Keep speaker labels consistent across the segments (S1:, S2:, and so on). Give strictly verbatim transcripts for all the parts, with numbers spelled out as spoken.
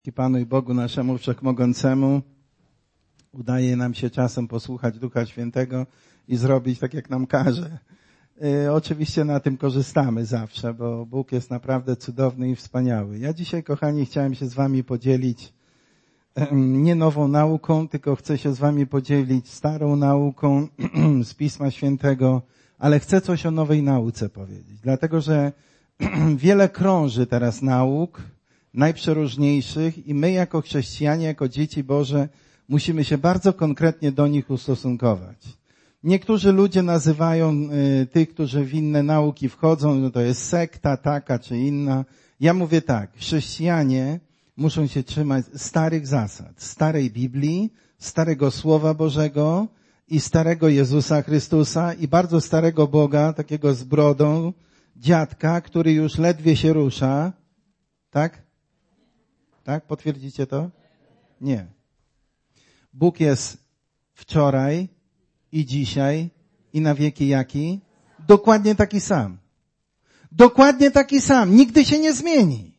S1: Dzięki Panu i Bogu naszemu Wszechmogącemu udaje nam się czasem posłuchać Ducha Świętego i zrobić tak, jak nam każe. Yy, oczywiście na tym korzystamy zawsze, bo Bóg jest naprawdę cudowny i wspaniały. Ja dzisiaj, kochani, chciałem się z wami podzielić yy, nie nową nauką, tylko chcę się z wami podzielić starą nauką z Pisma Świętego, ale chcę coś o nowej nauce powiedzieć. Dlatego, że wiele krąży teraz nauk, najprzeróżniejszych i my jako chrześcijanie, jako dzieci Boże musimy się bardzo konkretnie do nich ustosunkować. Niektórzy ludzie nazywają y, tych, którzy w inne nauki wchodzą, no to jest sekta taka czy inna. Ja mówię tak, chrześcijanie muszą się trzymać starych zasad, starej Biblii, starego Słowa Bożego i starego Jezusa Chrystusa i bardzo starego Boga, takiego z brodą, dziadka, który już ledwie się rusza. Tak? Tak? Potwierdzicie to? Nie. Bóg jest wczoraj i dzisiaj i na wieki jaki? Dokładnie taki sam. Dokładnie taki sam. Nigdy się nie zmieni.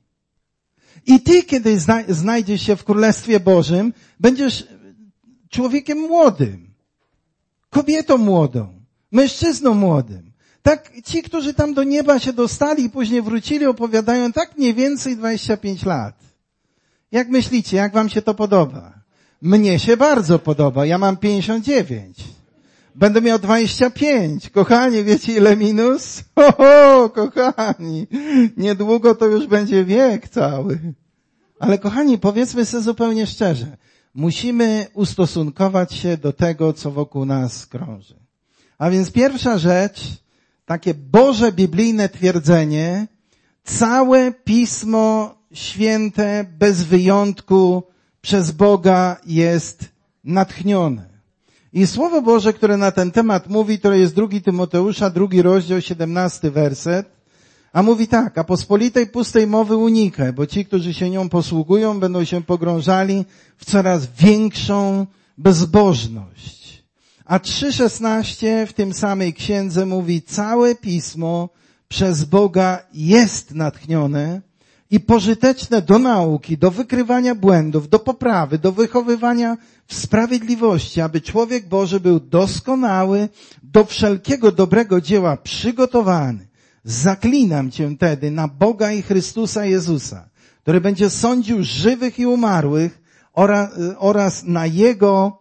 S1: I ty, kiedy zna- znajdziesz się w Królestwie Bożym, będziesz człowiekiem młodym, kobietą młodą, mężczyzną młodym. Tak ci, którzy tam do nieba się dostali i później wrócili, opowiadają tak mniej więcej dwadzieścia pięć lat. Jak myślicie, jak wam się to podoba? Mnie się bardzo podoba. Ja mam pięćdziesiąt dziewięć. Będę miał dwadzieścia pięć. Kochani, wiecie ile minus? Ho, ho, kochani. Niedługo to już będzie wiek cały. Ale kochani, powiedzmy sobie zupełnie szczerze. Musimy ustosunkować się do tego, co wokół nas krąży. A więc pierwsza rzecz, takie Boże biblijne twierdzenie, całe Pismo Święte bez wyjątku przez Boga jest natchnione. I Słowo Boże, które na ten temat mówi, to jest drugi Tymoteusza, drugi rozdział, siedemnasty werset, a mówi tak, a pospolitej pustej mowy unikaj, bo ci, którzy się nią posługują, będą się pogrążali w coraz większą bezbożność. A trzy szesnaście w tym samej księdze mówi, całe Pismo przez Boga jest natchnione i pożyteczne do nauki, do wykrywania błędów, do poprawy, do wychowywania w sprawiedliwości, aby człowiek Boży był doskonały, do wszelkiego dobrego dzieła przygotowany. Zaklinam cię tedy na Boga i Chrystusa Jezusa, który będzie sądził żywych i umarłych oraz, oraz na Jego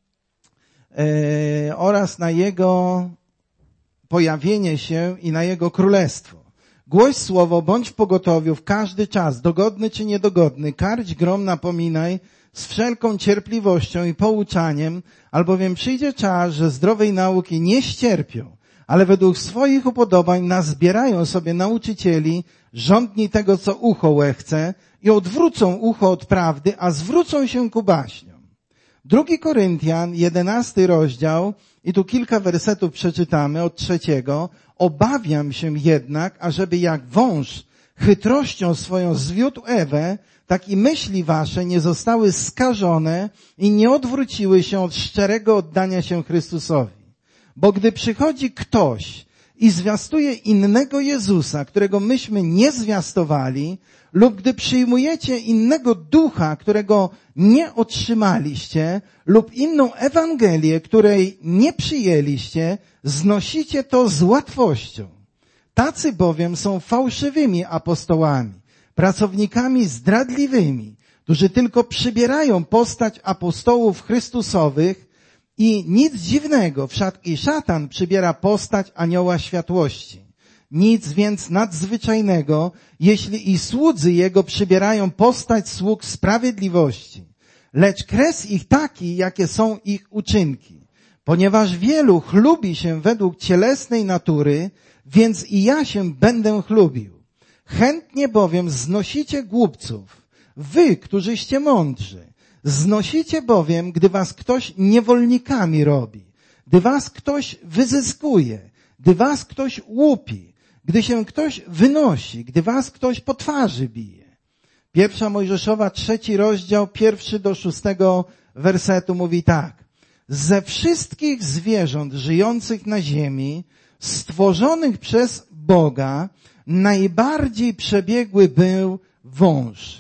S1: e, oraz na Jego pojawienie się i na Jego królestwo. Głoś słowo, bądź w pogotowiu w każdy czas, dogodny czy niedogodny, karć grom napominaj z wszelką cierpliwością i pouczaniem, albowiem przyjdzie czas, że zdrowej nauki nie ścierpią, ale według swoich upodobań nazbierają sobie nauczycieli, żądni tego, co ucho łechce i odwrócą ucho od prawdy, a zwrócą się ku baśniom. Drugi Koryntian, jedenasty rozdział, i tu kilka wersetów przeczytamy od trzeciego. Obawiam się jednak, ażeby jak wąż chytrością swoją zwiódł Ewę, tak i myśli wasze nie zostały skażone i nie odwróciły się od szczerego oddania się Chrystusowi. Bo gdy przychodzi ktoś i zwiastuje innego Jezusa, którego myśmy nie zwiastowali, lub gdy przyjmujecie innego ducha, którego nie otrzymaliście, lub inną Ewangelię, której nie przyjęliście, znosicie to z łatwością. Tacy bowiem są fałszywymi apostołami, pracownikami zdradliwymi, którzy tylko przybierają postać apostołów Chrystusowych i nic dziwnego, wszak i szatan przybiera postać anioła światłości. Nic więc nadzwyczajnego, jeśli i słudzy jego przybierają postać sług sprawiedliwości. Lecz kres ich taki, jakie są ich uczynki. Ponieważ wielu chlubi się według cielesnej natury, więc i ja się będę chlubił. Chętnie bowiem znosicie głupców, wy, którzyście mądrzy. Znosicie bowiem, gdy was ktoś niewolnikami robi, gdy was ktoś wyzyskuje, gdy was ktoś łupi, gdy się ktoś wynosi, gdy was ktoś po twarzy bije. Pierwsza Mojżeszowa, trzeci rozdział, pierwszy do szóstego wersetu mówi tak. Ze wszystkich zwierząt żyjących na ziemi, stworzonych przez Boga, najbardziej przebiegły był wąż.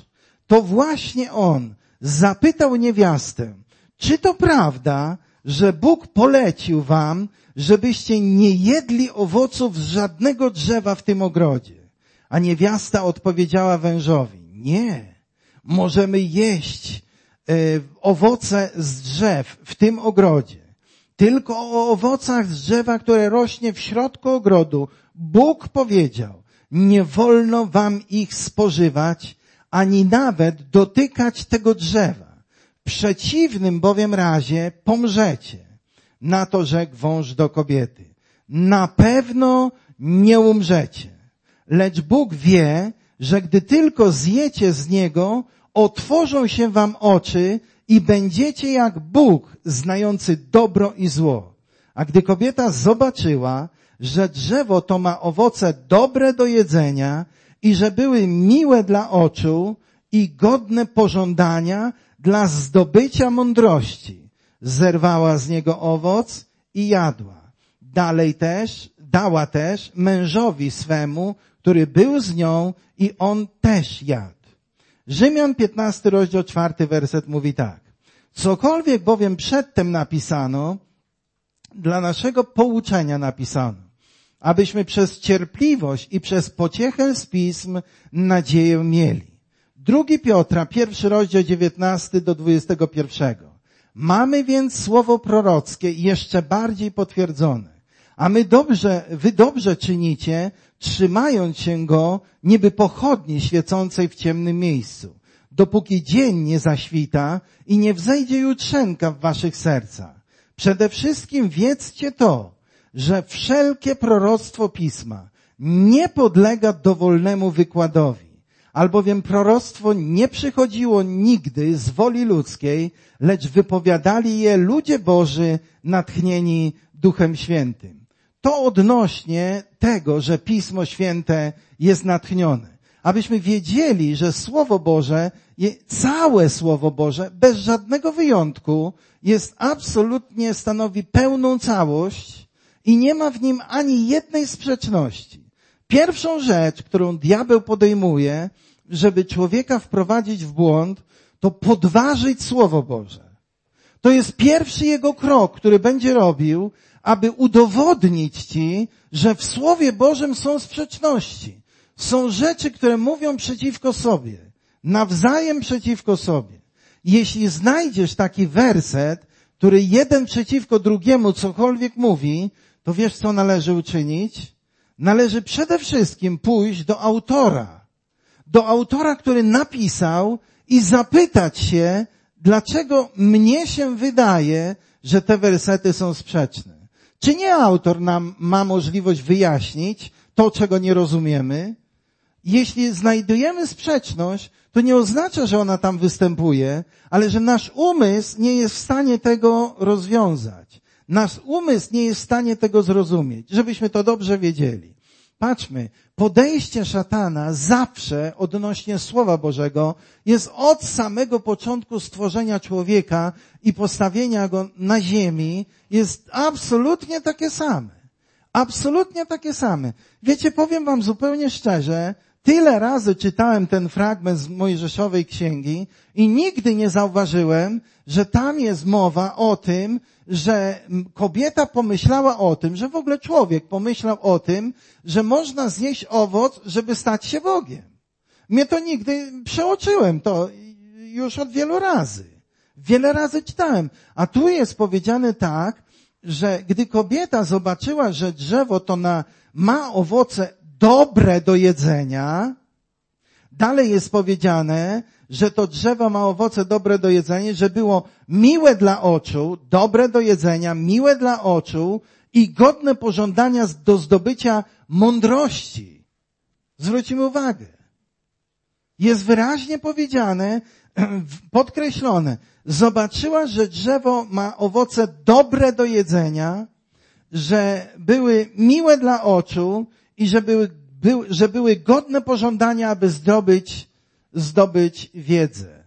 S1: to właśnie on zapytał niewiastę, czy to prawda, że Bóg polecił wam, żebyście nie jedli owoców z żadnego drzewa w tym ogrodzie? A niewiasta odpowiedziała wężowi, nie, możemy jeść e, owoce z drzew w tym ogrodzie. Tylko o owocach z drzewa, które rośnie w środku ogrodu, Bóg powiedział, nie wolno wam ich spożywać, ani nawet dotykać tego drzewa. W przeciwnym bowiem razie pomrzecie. Na to rzekł wąż do kobiety. Na pewno nie umrzecie. Lecz Bóg wie, że gdy tylko zjecie z niego, otworzą się wam oczy i będziecie jak Bóg, znający dobro i zło. A gdy kobieta zobaczyła, że drzewo to ma owoce dobre do jedzenia i że były miłe dla oczu i godne pożądania dla zdobycia mądrości, zerwała z niego owoc i jadła. Dalej też, dała też mężowi swemu, który był z nią i on też jadł. Rzymian piętnasty rozdział czwarty werset mówi tak. Cokolwiek bowiem przedtem napisano, dla naszego pouczenia napisano, abyśmy przez cierpliwość i przez pociechę z pism nadzieję mieli. Drugi Piotra, pierwszy rozdział dziewiętnasty do dwudziestego pierwszego. Mamy więc słowo prorockie jeszcze bardziej potwierdzone. A my dobrze, wy dobrze czynicie, trzymając się go, niby pochodni świecącej w ciemnym miejscu, dopóki dzień nie zaświta i nie wzejdzie jutrzenka w waszych sercach. Przede wszystkim wiedzcie to, że wszelkie proroctwo Pisma nie podlega dowolnemu wykładowi, albowiem proroctwo nie przychodziło nigdy z woli ludzkiej, lecz wypowiadali je ludzie Boży natchnieni Duchem Świętym. To odnośnie tego, że Pismo Święte jest natchnione. Abyśmy wiedzieli, że Słowo Boże, całe Słowo Boże, bez żadnego wyjątku, jest absolutnie, stanowi pełną całość i nie ma w nim ani jednej sprzeczności. Pierwszą rzecz, którą diabeł podejmuje, żeby człowieka wprowadzić w błąd, to podważyć Słowo Boże. To jest pierwszy jego krok, który będzie robił, aby udowodnić ci, że w Słowie Bożym są sprzeczności. Są rzeczy, które mówią przeciwko sobie, nawzajem przeciwko sobie. Jeśli znajdziesz taki werset, który jeden przeciwko drugiemu cokolwiek mówi, to wiesz, co należy uczynić? Należy przede wszystkim pójść do autora. Do autora, który napisał i zapytać się, dlaczego mnie się wydaje, że te wersety są sprzeczne. Czy nie autor nam ma możliwość wyjaśnić to, czego nie rozumiemy? Jeśli znajdujemy sprzeczność, to nie oznacza, że ona tam występuje, ale że nasz umysł nie jest w stanie tego rozwiązać. Nasz umysł nie jest w stanie tego zrozumieć, żebyśmy to dobrze wiedzieli. Patrzmy, podejście szatana zawsze odnośnie Słowa Bożego jest od samego początku stworzenia człowieka i postawienia go na ziemi, jest absolutnie takie same. Absolutnie takie same. Wiecie, powiem wam zupełnie szczerze, tyle razy czytałem ten fragment z Mojżeszowej Księgi i nigdy nie zauważyłem, że tam jest mowa o tym, że kobieta pomyślała o tym, że w ogóle człowiek pomyślał o tym, że można zjeść owoc, żeby stać się Bogiem. Mnie to nigdy, przeoczyłem to już od wielu razy. Wiele razy czytałem. A tu jest powiedziane tak, że gdy kobieta zobaczyła, że drzewo to na, ma owoce dobre do jedzenia, dalej jest powiedziane, że to drzewo ma owoce dobre do jedzenia, że było miłe dla oczu, dobre do jedzenia, miłe dla oczu i godne pożądania do zdobycia mądrości. Zwróćmy uwagę. Jest wyraźnie powiedziane, podkreślone, zobaczyła, że drzewo ma owoce dobre do jedzenia, że były miłe dla oczu i że były, był, że były godne pożądania, aby zdobyć, zdobyć wiedzę.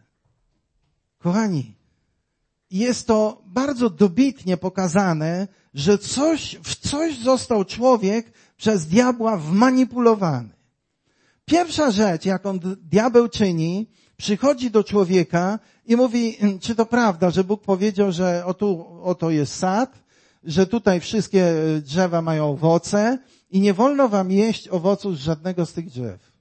S1: Kochani, jest to bardzo dobitnie pokazane, że coś, w coś został człowiek przez diabła wmanipulowany. Pierwsza rzecz, jaką diabeł czyni, przychodzi do człowieka i mówi, czy to prawda, że Bóg powiedział, że oto, oto jest sad, że tutaj wszystkie drzewa mają owoce i nie wolno wam jeść owoców z żadnego z tych drzew.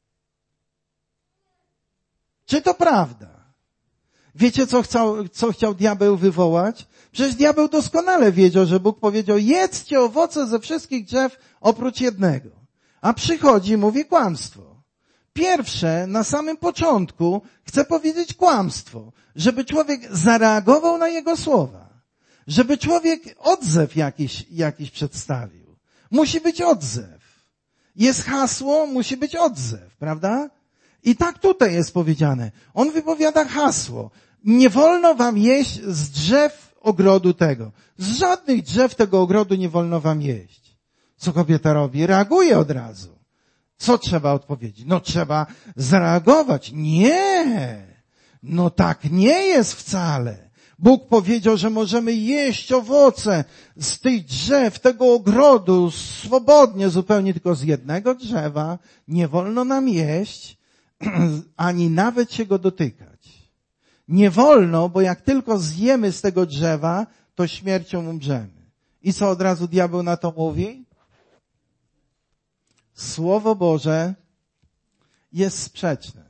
S1: Czy to prawda? Wiecie, co chciał, co chciał diabeł wywołać? Przecież diabeł doskonale wiedział, że Bóg powiedział, jedzcie owoce ze wszystkich drzew oprócz jednego. A przychodzi i mówi kłamstwo. Pierwsze, na samym początku, chce powiedzieć kłamstwo, żeby człowiek zareagował na jego słowa. Żeby człowiek odzew jakiś, jakiś przedstawił. Musi być odzew. Jest hasło, musi być odzew, prawda? I tak tutaj jest powiedziane. On wypowiada hasło. Nie wolno wam jeść z drzew ogrodu tego. Z żadnych drzew tego ogrodu nie wolno wam jeść. Co kobieta robi? Reaguje od razu. Co trzeba odpowiedzieć? No trzeba zareagować. Nie! No tak nie jest wcale. Bóg powiedział, że możemy jeść owoce z tych drzew, tego ogrodu, swobodnie, zupełnie tylko z jednego drzewa. Nie wolno nam jeść, ani nawet się go dotykać. Nie wolno, bo jak tylko zjemy z tego drzewa, to śmiercią umrzemy. I co od razu diabeł na to mówi? Słowo Boże jest sprzeczne.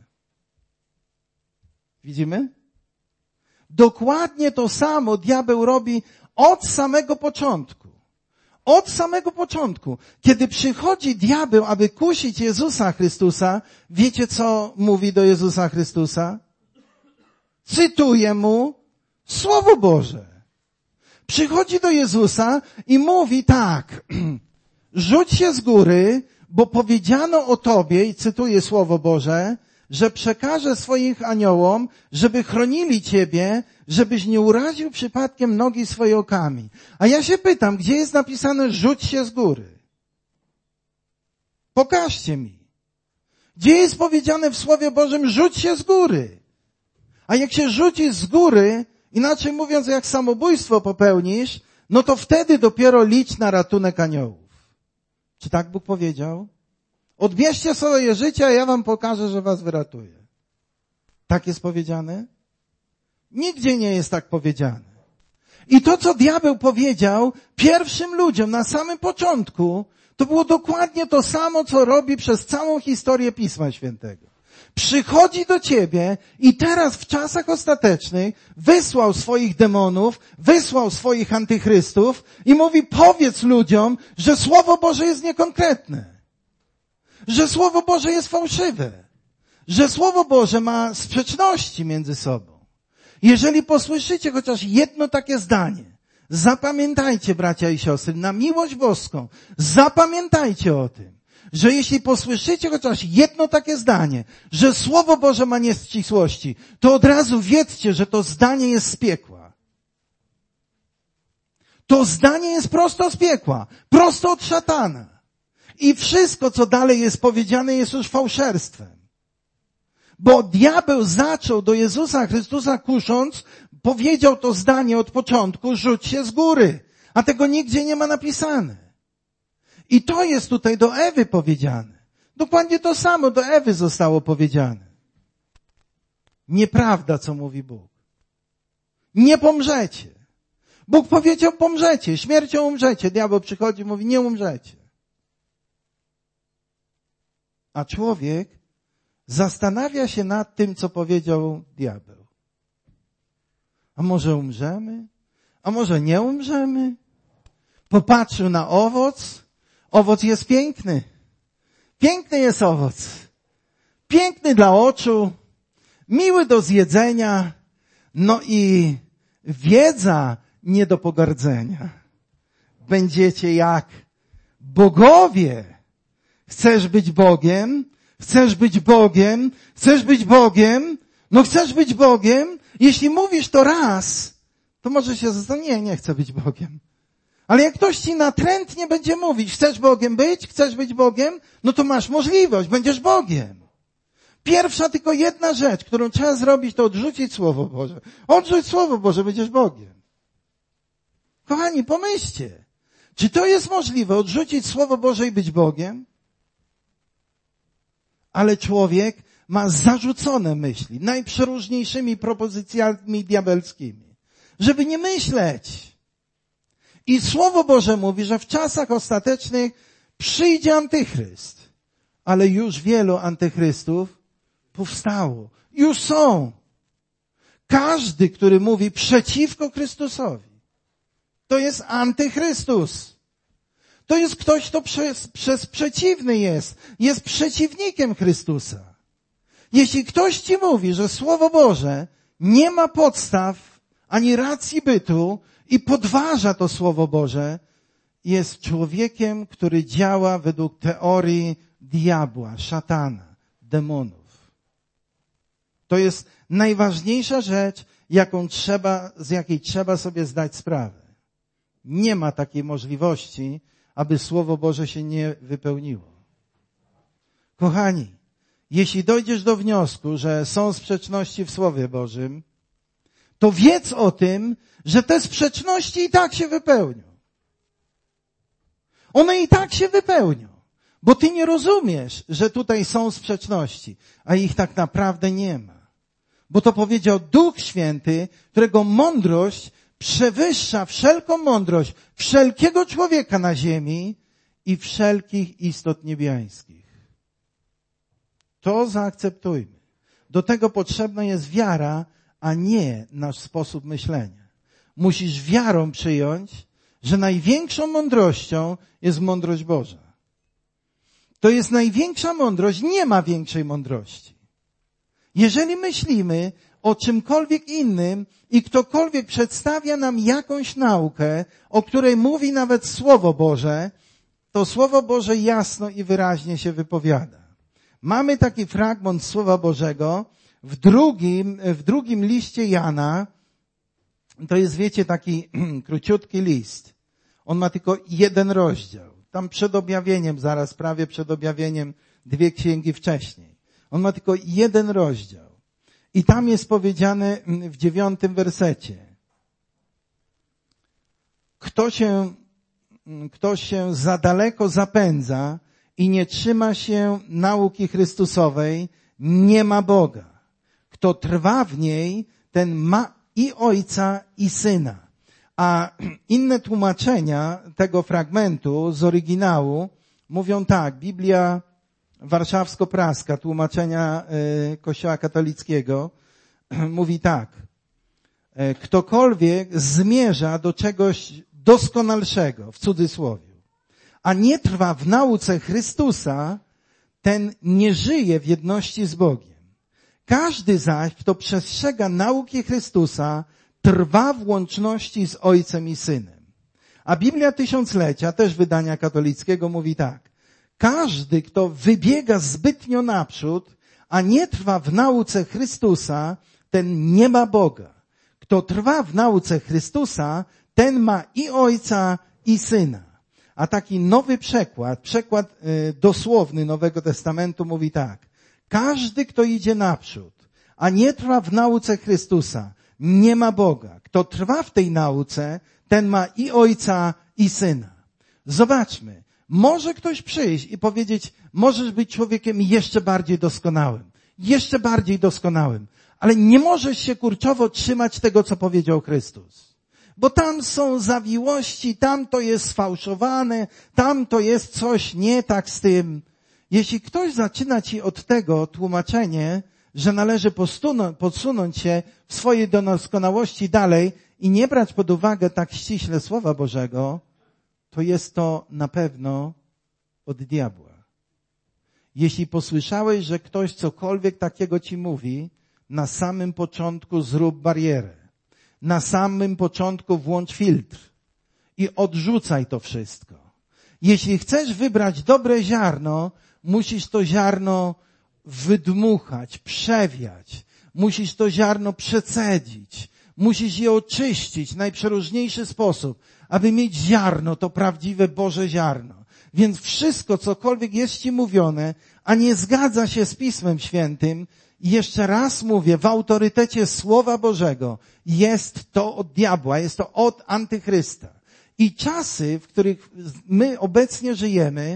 S1: Widzimy? Dokładnie to samo diabeł robi od samego początku. Od samego początku. Kiedy przychodzi diabeł, aby kusić Jezusa Chrystusa, wiecie co mówi do Jezusa Chrystusa? Cytuje mu Słowo Boże. Przychodzi do Jezusa i mówi tak, rzuć się z góry, bo powiedziano o tobie, i cytuję Słowo Boże, że przekaże swoich aniołom, żeby chronili ciebie, żebyś nie uraził przypadkiem nogi swojej o kamień. A ja się pytam, gdzie jest napisane rzuć się z góry? Pokażcie mi. Gdzie jest powiedziane w Słowie Bożym rzuć się z góry? A jak się rzucisz z góry, inaczej mówiąc, jak samobójstwo popełnisz, no to wtedy dopiero licz na ratunek aniołów. Czy tak Bóg powiedział? Odbierzcie swoje życie, a ja wam pokażę, że was wyratuję. Tak jest powiedziane? Nigdzie nie jest tak powiedziane. I to, co diabeł powiedział pierwszym ludziom na samym początku, to było dokładnie to samo, co robi przez całą historię Pisma Świętego. Przychodzi do ciebie i teraz w czasach ostatecznych wysłał swoich demonów, wysłał swoich antychrystów i mówi, powiedz ludziom, że Słowo Boże jest niekonkretne. Że Słowo Boże jest fałszywe. Że Słowo Boże ma sprzeczności między sobą. Jeżeli posłyszycie chociaż jedno takie zdanie, zapamiętajcie, bracia i siostry, na miłość boską, zapamiętajcie o tym, że jeśli posłyszycie chociaż jedno takie zdanie, że Słowo Boże ma nieścisłości, to od razu wiedzcie, że to zdanie jest z piekła. To zdanie jest prosto z piekła, prosto od szatana. I wszystko, co dalej jest powiedziane, jest już fałszerstwem. Bo diabeł zaczął do Jezusa Chrystusa kusząc, powiedział to zdanie od początku, rzuć się z góry. A tego nigdzie nie ma napisane. I to jest tutaj do Ewy powiedziane. Dokładnie to samo do Ewy zostało powiedziane. Nieprawda, co mówi Bóg. Nie pomrzecie. Bóg powiedział, pomrzecie, śmiercią umrzecie. Diabeł przychodzi i mówi, nie umrzecie. A człowiek zastanawia się nad tym, co powiedział diabeł. A może umrzemy? A może nie umrzemy? Popatrzył na owoc. Owoc jest piękny. Piękny jest owoc. Piękny dla oczu. Miły do zjedzenia. No i wiedza nie do pogardzenia. Będziecie jak bogowie. Chcesz być Bogiem? Chcesz być Bogiem? Chcesz być Bogiem? No chcesz być Bogiem? Jeśli mówisz to raz, to może się zastanowić, nie, nie chcę być Bogiem. Ale jak ktoś ci natrętnie będzie mówić, chcesz Bogiem być? Chcesz być Bogiem? No to masz możliwość, będziesz Bogiem. Pierwsza tylko jedna rzecz, którą trzeba zrobić, to odrzucić Słowo Boże. Odrzuć Słowo Boże, będziesz Bogiem. Kochani, pomyślcie, czy to jest możliwe, odrzucić Słowo Boże i być Bogiem? Ale człowiek ma zarzucone myśli najprzeróżniejszymi propozycjami diabelskimi, żeby nie myśleć. I Słowo Boże mówi, że w czasach ostatecznych przyjdzie antychryst, ale już wielu antychrystów powstało. Już są. Każdy, który mówi przeciwko Chrystusowi, to jest antychrystus. To jest ktoś, kto przez, przez przeciwny jest. Jest przeciwnikiem Chrystusa. Jeśli ktoś ci mówi, że Słowo Boże nie ma podstaw ani racji bytu i podważa to Słowo Boże, jest człowiekiem, który działa według teorii diabła, szatana, demonów. To jest najważniejsza rzecz, jaką trzeba, z jakiej trzeba sobie zdać sprawę. Nie ma takiej możliwości, aby Słowo Boże się nie wypełniło. Kochani, jeśli dojdziesz do wniosku, że są sprzeczności w Słowie Bożym, to wiedz o tym, że te sprzeczności i tak się wypełnią. One i tak się wypełnią, bo ty nie rozumiesz, że tutaj są sprzeczności, a ich tak naprawdę nie ma. Bo to powiedział Duch Święty, którego mądrość przewyższa wszelką mądrość wszelkiego człowieka na ziemi i wszelkich istot niebiańskich. To zaakceptujmy. Do tego potrzebna jest wiara, a nie nasz sposób myślenia. Musisz wiarą przyjąć, że największą mądrością jest mądrość Boża. To jest największa mądrość, nie ma większej mądrości. Jeżeli myślimy o czymkolwiek innym i ktokolwiek przedstawia nam jakąś naukę, o której mówi nawet Słowo Boże, to Słowo Boże jasno i wyraźnie się wypowiada. Mamy taki fragment Słowa Bożego w drugim, w drugim liście Jana. To jest, wiecie, taki króciutki list. On ma tylko jeden rozdział. Tam przed objawieniem, zaraz prawie przed objawieniem, dwie księgi wcześniej. On ma tylko jeden rozdział. I tam jest powiedziane w dziewiątym wersecie. Kto się, kto się za daleko zapędza i nie trzyma się nauki Chrystusowej, nie ma Boga. Kto trwa w niej, ten ma i Ojca, i Syna. A inne tłumaczenia tego fragmentu z oryginału mówią tak. Biblia warszawsko-praska, tłumaczenia Kościoła katolickiego, mówi tak. Ktokolwiek zmierza do czegoś doskonalszego, w cudzysłowie, a nie trwa w nauce Chrystusa, ten nie żyje w jedności z Bogiem. Każdy zaś, kto przestrzega nauki Chrystusa, trwa w łączności z Ojcem i Synem. A Biblia Tysiąclecia, też wydania katolickiego, mówi tak. Każdy, kto wybiega zbytnio naprzód, a nie trwa w nauce Chrystusa, ten nie ma Boga. Kto trwa w nauce Chrystusa, ten ma i Ojca, i Syna. A taki nowy przekład, przekład y, dosłowny Nowego Testamentu mówi tak. Każdy, kto idzie naprzód, a nie trwa w nauce Chrystusa, nie ma Boga. Kto trwa w tej nauce, ten ma i Ojca, i Syna. Zobaczmy. Może ktoś przyjść i powiedzieć, możesz być człowiekiem jeszcze bardziej doskonałym. Jeszcze bardziej doskonałym. Ale nie możesz się kurczowo trzymać tego, co powiedział Chrystus. Bo tam są zawiłości, tam to jest sfałszowane, tam to jest coś nie tak z tym. Jeśli ktoś zaczyna ci od tego tłumaczenie, że należy podsunąć się w swojej doskonałości dalej i nie brać pod uwagę tak ściśle Słowa Bożego, to jest to na pewno od diabła. Jeśli posłyszałeś, że ktoś cokolwiek takiego ci mówi, na samym początku zrób barierę. Na samym początku włącz filtr i odrzucaj to wszystko. Jeśli chcesz wybrać dobre ziarno, musisz to ziarno wydmuchać, przewiać. Musisz to ziarno przecedzić. Musisz je oczyścić w najprzeróżniejszy sposób, aby mieć ziarno, to prawdziwe Boże ziarno. Więc wszystko, cokolwiek jest ci mówione, a nie zgadza się z Pismem Świętym, i jeszcze raz mówię, w autorytecie Słowa Bożego, jest to od diabła, jest to od antychrysta. I czasy, w których my obecnie żyjemy,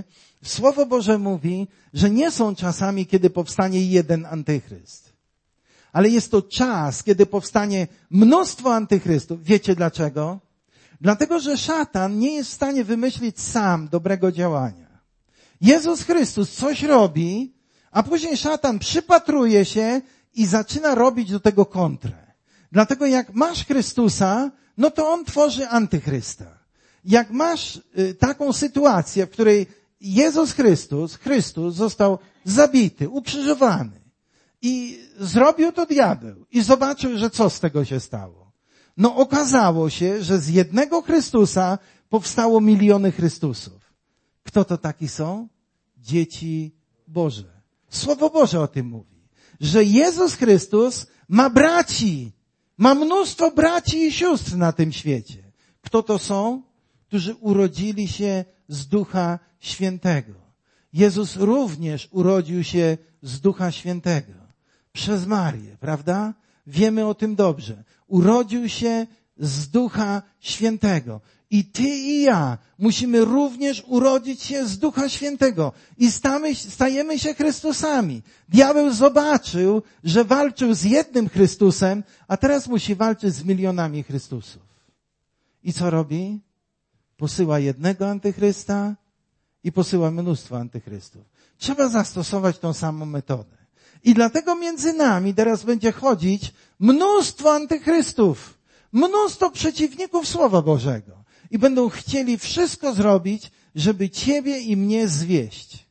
S1: Słowo Boże mówi, że nie są czasami, kiedy powstanie jeden antychryst. Ale jest to czas, kiedy powstanie mnóstwo antychrystów. Wiecie dlaczego? Dlatego, że szatan nie jest w stanie wymyślić sam dobrego działania. Jezus Chrystus coś robi, a później szatan przypatruje się i zaczyna robić do tego kontrę. Dlatego jak masz Chrystusa, no to on tworzy antychrysta. Jak masz y, taką sytuację, w której Jezus Chrystus, Chrystus został zabity, ukrzyżowany i zrobił to diabeł i zobaczył, że co z tego się stało. No okazało się, że z jednego Chrystusa powstało miliony Chrystusów. Kto to taki są? Dzieci Boże. Słowo Boże o tym mówi, że Jezus Chrystus ma braci, ma mnóstwo braci i sióstr na tym świecie. Kto to są? Którzy urodzili się z Ducha Świętego. Jezus również urodził się z Ducha Świętego. Przez Marię, prawda? Wiemy o tym dobrze. Urodził się z Ducha Świętego. I ty i ja musimy również urodzić się z Ducha Świętego. I stamy, stajemy się Chrystusami. Diabeł zobaczył, że walczył z jednym Chrystusem, a teraz musi walczyć z milionami Chrystusów. I co robi? Posyła jednego antychrysta i posyła mnóstwo antychrystów. Trzeba zastosować tą samą metodę. I dlatego między nami teraz będzie chodzić mnóstwo antychrystów, mnóstwo przeciwników Słowa Bożego. I będą chcieli wszystko zrobić, żeby ciebie i mnie zwieść.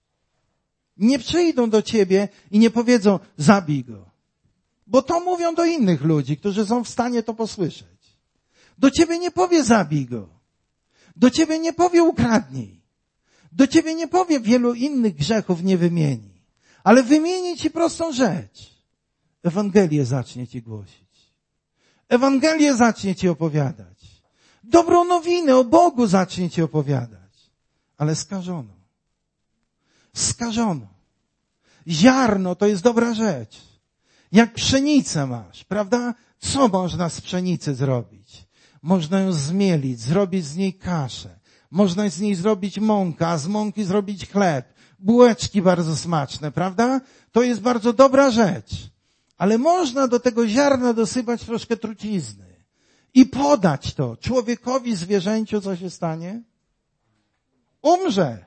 S1: Nie przyjdą do ciebie i nie powiedzą, zabij go. Bo to mówią do innych ludzi, którzy są w stanie to posłyszeć. Do ciebie nie powie, zabij go. Do ciebie nie powie, ukradnij. Do ciebie nie powie, wielu innych grzechów nie wymieni. Ale wymieni ci prostą rzecz. Ewangelię zacznie ci głosić. Ewangelię zacznie ci opowiadać. Dobrą nowinę o Bogu zacznie ci opowiadać. Ale skażono. Skażono. Ziarno to jest dobra rzecz. Jak pszenicę masz, prawda? Co można z pszenicy zrobić? Można ją zmielić, zrobić z niej kaszę. Można z niej zrobić mąkę, a z mąki zrobić chleb. Bułeczki bardzo smaczne, prawda? To jest bardzo dobra rzecz. Ale można do tego ziarna dosypać troszkę trucizny. I podać to człowiekowi, zwierzęciu, co się stanie? Umrze.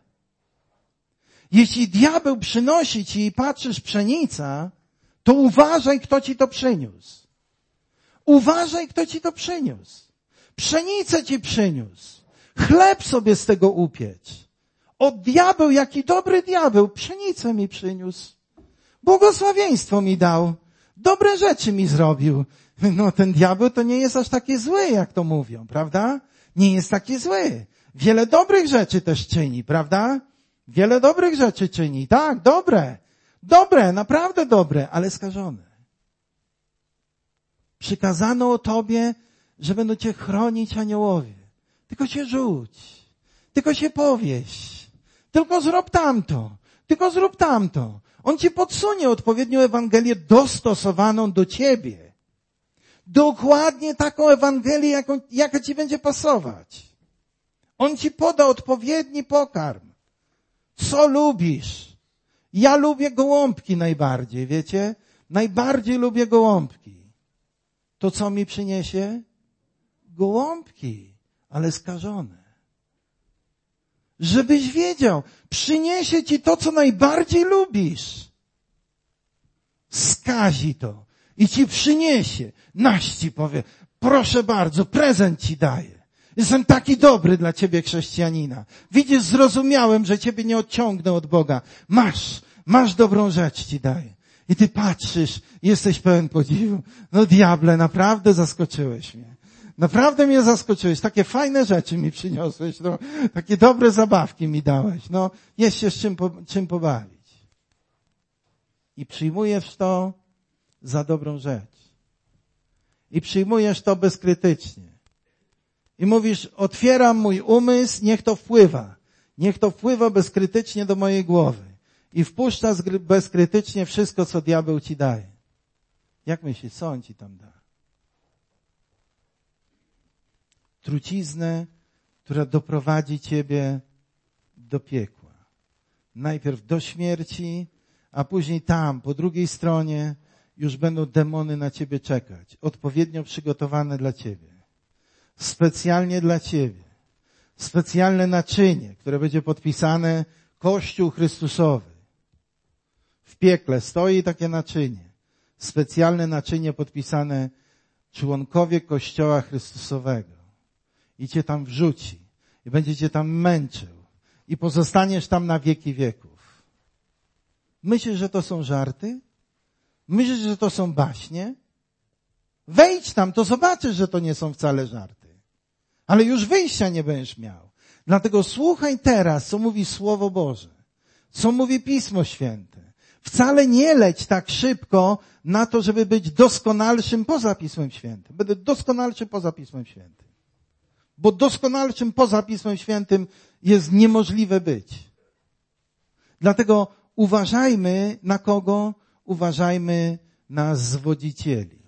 S1: Jeśli diabeł przynosi ci i patrzysz pszenica, to uważaj, kto ci to przyniósł. Uważaj, kto ci to przyniósł. Pszenicę ci przyniósł. Chleb sobie z tego upiecz. Od diabeł, jaki dobry diabeł, pszenicę mi przyniósł. Błogosławieństwo mi dał. Dobre rzeczy mi zrobił. No ten diabeł to nie jest aż taki zły, jak to mówią, prawda? Nie jest taki zły. Wiele dobrych rzeczy też czyni, prawda? Wiele dobrych rzeczy czyni. Tak, dobre. Dobre, naprawdę dobre, ale skażone. Przykazano o tobie, że będą cię chronić aniołowie. Tylko się rzuć. Tylko się powieś. Tylko zrób tamto. Tylko zrób tamto. On ci podsunie odpowiednią Ewangelię dostosowaną do ciebie. Dokładnie taką Ewangelię, jaką, jaka ci będzie pasować. On ci poda odpowiedni pokarm. Co lubisz? Ja lubię gołąbki najbardziej, wiecie? Najbardziej lubię gołąbki. To co mi przyniesie? Gołąbki, ale skażone. Żebyś wiedział, przyniesie ci to, co najbardziej lubisz. Skazi to i ci przyniesie. Naś ci powie, proszę bardzo, prezent ci daję. Jestem taki dobry dla ciebie, chrześcijanina. Widzisz, zrozumiałem, że ciebie nie odciągnę od Boga. Masz, masz dobrą rzecz ci daję. I ty patrzysz, jesteś pełen podziwu. No diable, naprawdę zaskoczyłeś mnie. Naprawdę mnie zaskoczyłeś. Takie fajne rzeczy mi przyniosłeś. No, takie dobre zabawki mi dałeś. No, jest się z czym, czym pobawić. I przyjmujesz to za dobrą rzecz. I przyjmujesz to bezkrytycznie. I mówisz, otwieram mój umysł, niech to wpływa. Niech to wpływa bezkrytycznie do mojej głowy. I wpuszcza bezkrytycznie wszystko, co diabeł ci daje. Jak myślisz, co on ci tam da? Truciznę, która doprowadzi ciebie do piekła. Najpierw do śmierci, a później tam, po drugiej stronie, już będą demony na ciebie czekać. Odpowiednio przygotowane dla ciebie. Specjalnie dla ciebie. Specjalne naczynie, które będzie podpisane Kościół Chrystusowy. W piekle stoi takie naczynie. Specjalne naczynie podpisane członkowie Kościoła Chrystusowego. I cię tam wrzuci. I będzie cię tam męczył. I pozostaniesz tam na wieki wieków. Myślisz, że to są żarty? Myślisz, że to są baśnie? Wejdź tam, to zobaczysz, że to nie są wcale żarty. Ale już wyjścia nie będziesz miał. Dlatego słuchaj teraz, co mówi Słowo Boże. Co mówi Pismo Święte. Wcale nie leć tak szybko na to, żeby być doskonalszym poza Pismem Świętym. Będę doskonalszy poza Pismem Świętym. Bo doskonalszym poza Pismem Świętym jest niemożliwe być. Dlatego uważajmy na kogo? Uważajmy na zwodzicieli.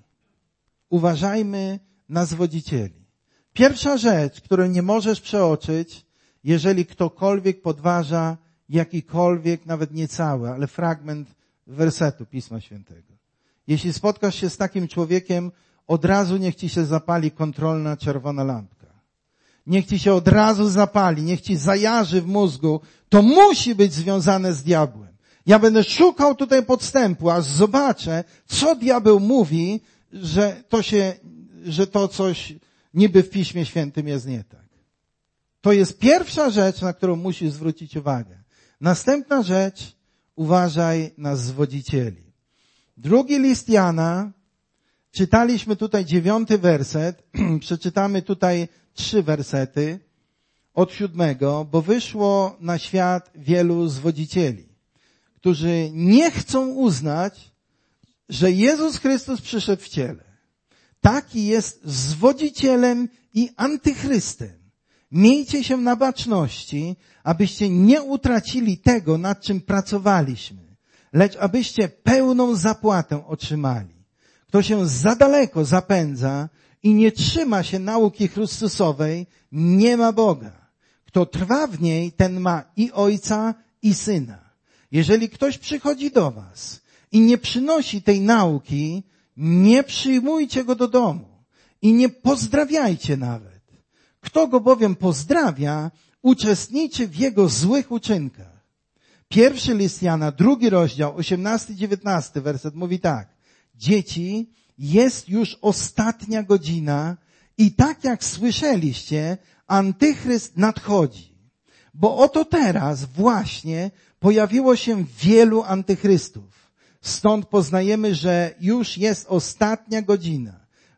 S1: Uważajmy na zwodzicieli. Pierwsza rzecz, której nie możesz przeoczyć, jeżeli ktokolwiek podważa jakikolwiek, nawet nie cały, ale fragment wersetu Pisma Świętego. Jeśli spotkasz się z takim człowiekiem, od razu niech ci się zapali kontrolna czerwona lampka. Niech ci się od razu zapali, niech ci zajarzy w mózgu. To musi być związane z diabłem. Ja będę szukał tutaj podstępu, aż zobaczę, co diabeł mówi, że to się, że to coś niby w Piśmie Świętym jest nie tak. To jest pierwsza rzecz, na którą musisz zwrócić uwagę. Następna rzecz, uważaj na zwodzicieli. Drugi list Jana, czytaliśmy tutaj dziewiąty werset, przeczytamy tutaj trzy wersety od siódmego, bo wyszło na świat wielu zwodzicieli, którzy nie chcą uznać, że Jezus Chrystus przyszedł w ciele. Taki jest zwodzicielem i antychrystem. Miejcie się na baczności, abyście nie utracili tego, nad czym pracowaliśmy, lecz abyście pełną zapłatę otrzymali. Kto się za daleko zapędza i nie trzyma się nauki Chrystusowej, nie ma Boga. Kto trwa w niej, ten ma i Ojca, i Syna. Jeżeli ktoś przychodzi do was i nie przynosi tej nauki, nie przyjmujcie go do domu i nie pozdrawiajcie nawet. Kto go bowiem pozdrawia, uczestniczy w jego złych uczynkach. Pierwszy list Jana, drugi rozdział, osiemnasty, dziewiętnasty werset mówi tak. Dzieci, jest już ostatnia godzina i tak jak słyszeliście, antychryst nadchodzi. Bo oto teraz właśnie pojawiło się wielu antychrystów. Stąd poznajemy, że już jest ostatnia godzina.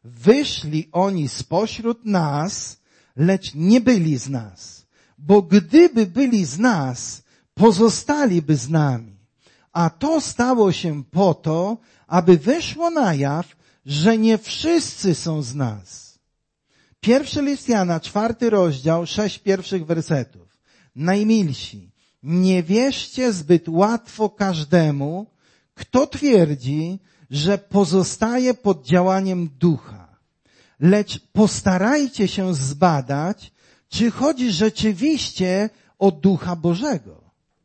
S1: Wyszli oni spośród nas, lecz nie byli z nas. Bo gdyby byli z nas, pozostaliby z nami. A to stało się po to, aby wyszło na jaw, że nie wszyscy są z nas. Pierwszy list Jana, czwarty rozdział, sześć pierwszych wersetów. Najmilsi, nie wierzcie zbyt łatwo każdemu, kto twierdzi, że pozostaje pod działaniem ducha. Lecz postarajcie się zbadać, czy chodzi rzeczywiście o Ducha Bożego.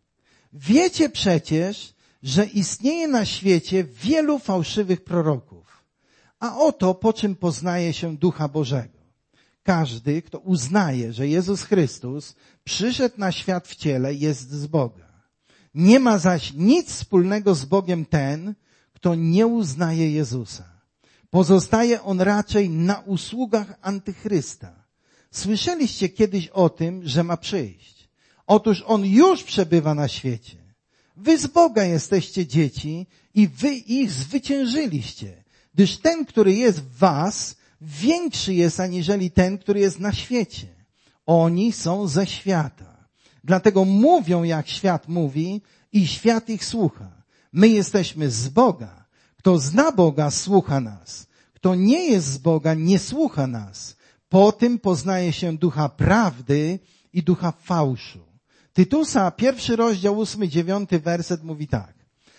S1: Wiecie przecież, że istnieje na świecie wielu fałszywych proroków. A oto po czym poznaje się Ducha Bożego. Każdy, kto uznaje, że Jezus Chrystus przyszedł na świat w ciele, jest z Boga. Nie ma zaś nic wspólnego z Bogiem ten, kto nie uznaje Jezusa. Pozostaje on raczej na usługach antychrysta. Słyszeliście kiedyś o tym, że ma przyjść. Otóż on już przebywa na świecie. Wy z Boga jesteście dzieci i wy ich zwyciężyliście, gdyż ten, który jest w was, większy jest aniżeli ten, który jest na świecie. Oni są ze świata. Dlatego mówią, jak świat mówi i świat ich słucha. My jesteśmy z Boga. Kto zna Boga, słucha nas. Kto nie jest z Boga, nie słucha nas. Po tym poznaje się ducha prawdy i ducha fałszu. Tytusa, pierwszy rozdział, ósmy, dziewiąty werset mówi tak.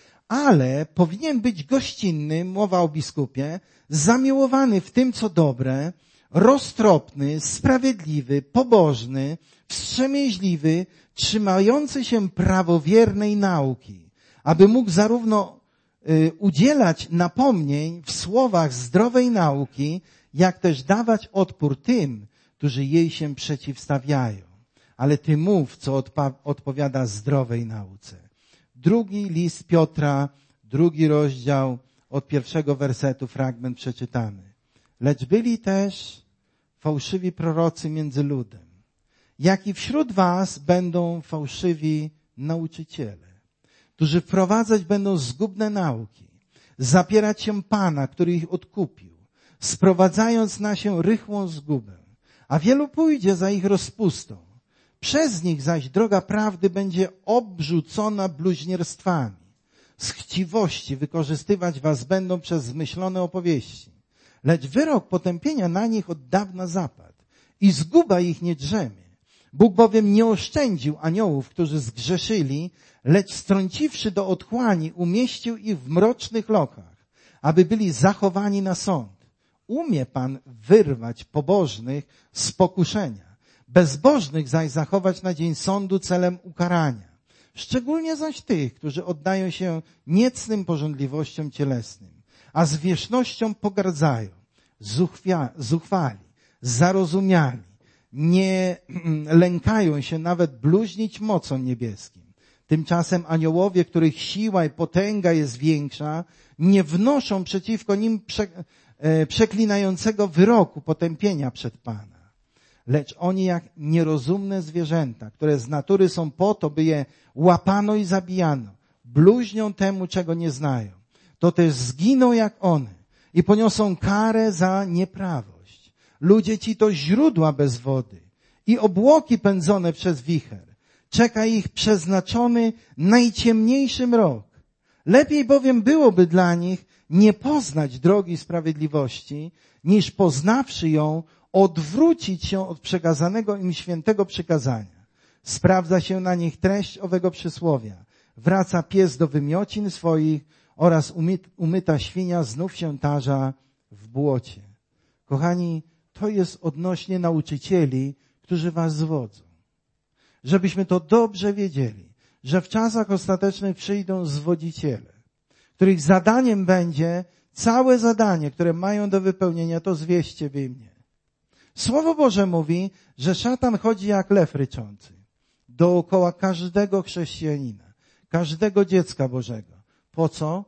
S1: Ale powinien być gościnny, mowa o biskupie, zamiłowany w tym, co dobre, roztropny, sprawiedliwy, pobożny, wstrzemięźliwy, trzymający się prawowiernej nauki, aby mógł zarówno y, udzielać napomnień w słowach zdrowej nauki, jak też dawać odpór tym, którzy jej się przeciwstawiają. Ale ty mów, co odpa- odpowiada zdrowej nauce. Drugi list Piotra, drugi rozdział, od pierwszego wersetu fragment przeczytamy. Lecz byli też fałszywi prorocy między ludem, jak i wśród was będą fałszywi nauczyciele, którzy wprowadzać będą zgubne nauki, zapierać się Pana, który ich odkupił, sprowadzając na się rychłą zgubę, a wielu pójdzie za ich rozpustą. Przez nich zaś droga prawdy będzie obrzucona bluźnierstwami. Z chciwości wykorzystywać was będą przez zmyślone opowieści. Lecz wyrok potępienia na nich od dawna zapadł i zguba ich nie drzemie. Bóg bowiem nie oszczędził aniołów, którzy zgrzeszyli, lecz strąciwszy do otchłani, umieścił ich w mrocznych lokach, aby byli zachowani na sąd. Umie Pan wyrwać pobożnych z pokuszenia, bezbożnych zaś zachować na dzień sądu celem ukarania. Szczególnie zaś tych, którzy oddają się niecnym pożądliwościom cielesnym, a zwierzchnością pogardzają, zuchwia, zuchwali, zarozumiali, nie lękają się nawet bluźnić mocą niebieskim. Tymczasem aniołowie, których siła i potęga jest większa, nie wnoszą przeciwko nim prze, e, przeklinającego wyroku potępienia przed Pana. Lecz oni jak nierozumne zwierzęta, które z natury są po to, by je łapano i zabijano, bluźnią temu, czego nie znają. To też zginą jak one i poniosą karę za nieprawość. Ludzie ci to źródła bez wody i obłoki pędzone przez wicher. Czeka ich przeznaczony najciemniejszy mrok. Lepiej bowiem byłoby dla nich nie poznać drogi sprawiedliwości, niż poznawszy ją, odwrócić się od przekazanego im świętego przykazania. Sprawdza się na nich treść owego przysłowia. Wraca pies do wymiocin swoich oraz umy, umyta świnia znów się tarza w błocie. Kochani, to jest odnośnie nauczycieli, którzy was zwodzą. Żebyśmy to dobrze wiedzieli, że w czasach ostatecznych przyjdą zwodziciele, których zadaniem będzie całe zadanie, które mają do wypełnienia, to zwieście wy mnie. Słowo Boże mówi, że szatan chodzi jak lew ryczący dookoła każdego chrześcijanina, każdego dziecka Bożego. Po co?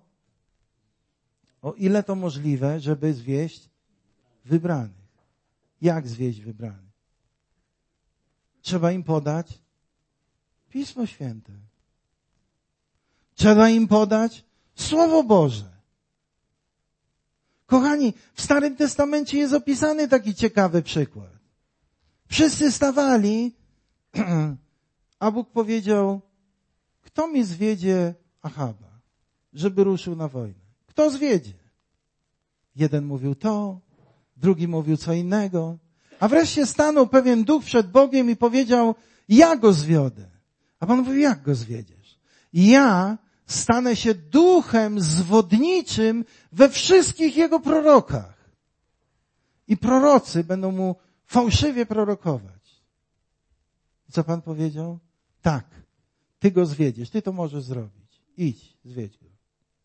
S1: O ile to możliwe, żeby zwieść wybranych. Jak zwieść wybranych? Trzeba im podać Pismo Święte. Trzeba im podać Słowo Boże. Kochani, w Starym Testamencie jest opisany taki ciekawy przykład. Wszyscy stawali, a Bóg powiedział, kto mi zwiedzie Achaba, żeby ruszył na wojnę? Kto zwiedzie? Jeden mówił to, drugi mówił co innego, a wreszcie stanął pewien duch przed Bogiem i powiedział, ja go zwiodę. A Pan mówi, jak go zwiedziesz? Ja stanę się duchem zwodniczym we wszystkich jego prorokach. I prorocy będą mu fałszywie prorokować. I co Pan powiedział? Tak, ty go zwiedziesz, ty to możesz zrobić. Idź, zwiedź go.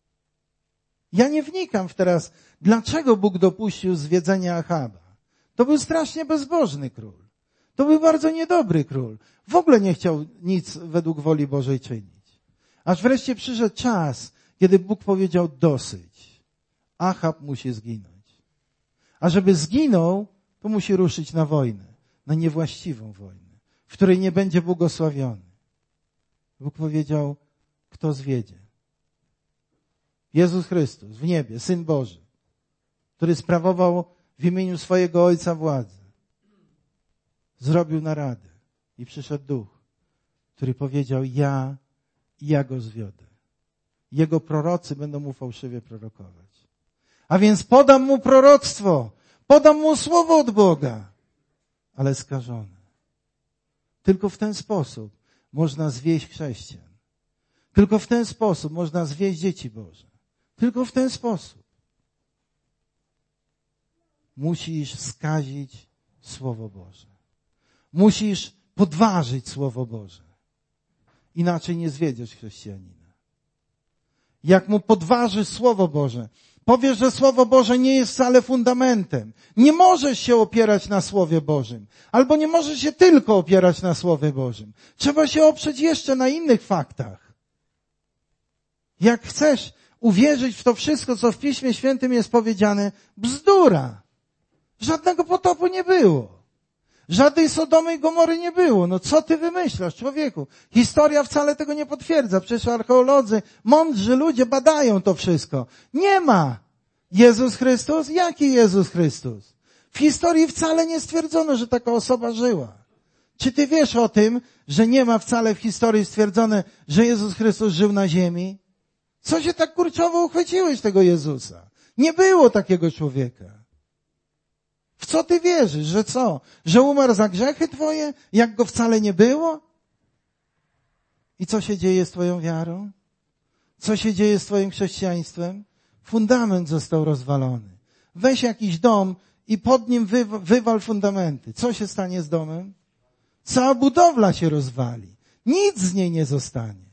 S1: Ja nie wnikam w teraz, dlaczego Bóg dopuścił zwiedzenia Achaba. To był strasznie bezbożny król. To był bardzo niedobry król. W ogóle nie chciał nic według woli Bożej czynić. Aż wreszcie przyszedł czas, kiedy Bóg powiedział dosyć. Achab musi zginąć. A żeby zginął, to musi ruszyć na wojnę. Na niewłaściwą wojnę, w której nie będzie błogosławiony. Bóg powiedział, kto zwiedzie? Jezus Chrystus w niebie, Syn Boży, który sprawował w imieniu swojego Ojca władzę. Zrobił naradę i przyszedł Duch, który powiedział, ja i ja go zwiodę. Jego prorocy będą mu fałszywie prorokować. A więc podam mu proroctwo, podam mu słowo od Boga, ale skażone. Tylko w ten sposób można zwieść chrześcijan. Tylko w ten sposób można zwieść dzieci Boże. Tylko w ten sposób. musisz skazić Słowo Boże. Musisz podważyć Słowo Boże. Inaczej nie zwiedziesz chrześcijanina. Jak mu podważysz Słowo Boże, powiesz, że Słowo Boże nie jest wcale fundamentem. Nie możesz się opierać na Słowie Bożym. Albo nie możesz się tylko opierać na Słowie Bożym. Trzeba się oprzeć jeszcze na innych faktach. Jak chcesz uwierzyć w to wszystko, co w Piśmie Świętym jest powiedziane, bzdura. Żadnego potopu nie było. Żadnej Sodomy i Gomory nie było. No co ty wymyślasz, człowieku? Historia wcale tego nie potwierdza. Przecież archeolodzy, mądrzy ludzie badają to wszystko. Nie ma. Jezus Chrystus? Jaki Jezus Chrystus? W historii wcale nie stwierdzono, że taka osoba żyła. Czy ty wiesz o tym, że nie ma wcale w historii stwierdzone, że Jezus Chrystus żył na ziemi? Co się tak kurczowo uchwyciłeś tego Jezusa? Nie było takiego człowieka. W co ty wierzysz? Że co? Że umarł za grzechy twoje? Jak go wcale nie było? I co się dzieje z twoją wiarą? Co się dzieje z twoim chrześcijaństwem? Fundament został rozwalony. Weź jakiś dom i pod nim wy- wywal fundamenty. Co się stanie z domem? Cała budowla się rozwali. Nic z niej nie zostanie.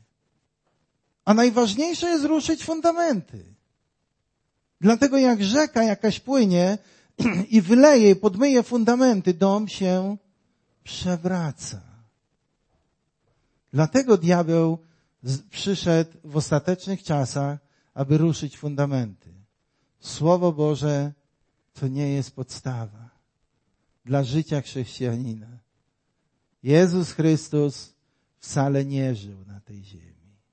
S1: A najważniejsze jest ruszyć fundamenty. Dlatego jak rzeka jakaś płynie i wyleje, podmyje fundamenty, dom się przewraca. Dlatego diabeł przyszedł w ostatecznych czasach, aby ruszyć fundamenty. Słowo Boże to nie jest podstawa dla życia chrześcijanina. Jezus Chrystus wcale nie żył na tej ziemi.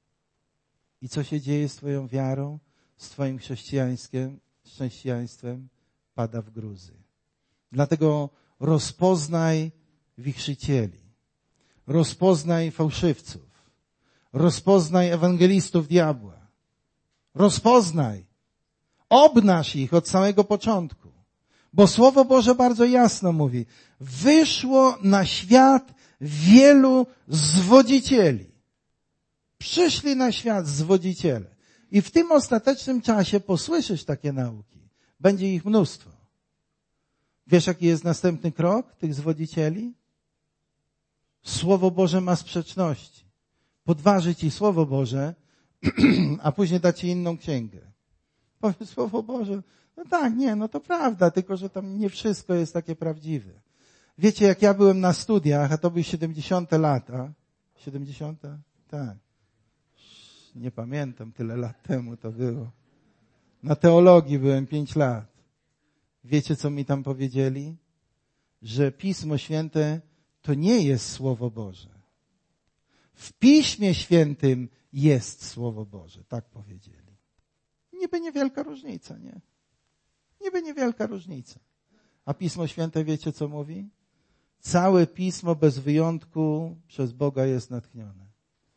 S1: I co się dzieje z twoją wiarą, z twoim chrześcijaństwem? Chrześcijaństwem pada w gruzy. Dlatego rozpoznaj wichrzycieli, rozpoznaj fałszywców, rozpoznaj ewangelistów diabła, rozpoznaj, obnaż ich od samego początku, bo Słowo Boże bardzo jasno mówi, wyszło na świat wielu zwodzicieli. Przyszli na świat zwodziciele. I w tym ostatecznym czasie posłyszysz takie nauki. Będzie ich mnóstwo. Wiesz, jaki jest następny krok tych zwodzicieli? Słowo Boże ma sprzeczności. Podważy ci Słowo Boże, a później da ci inną księgę. Powie Słowo Boże, no tak, nie, no to prawda, tylko że tam nie wszystko jest takie prawdziwe. Wiecie, jak ja byłem na studiach, a to były siedemdziesiąte lata. siedemdziesiąte? Tak. Nie pamiętam, tyle lat temu to było. Na teologii byłem pięć lat. Wiecie, co mi tam powiedzieli? Że Pismo Święte to nie jest Słowo Boże. W Piśmie Świętym jest Słowo Boże. Tak powiedzieli. Niby niewielka różnica, nie? Niby niewielka różnica. A Pismo Święte wiecie, co mówi? Całe Pismo bez wyjątku przez Boga jest natchnione.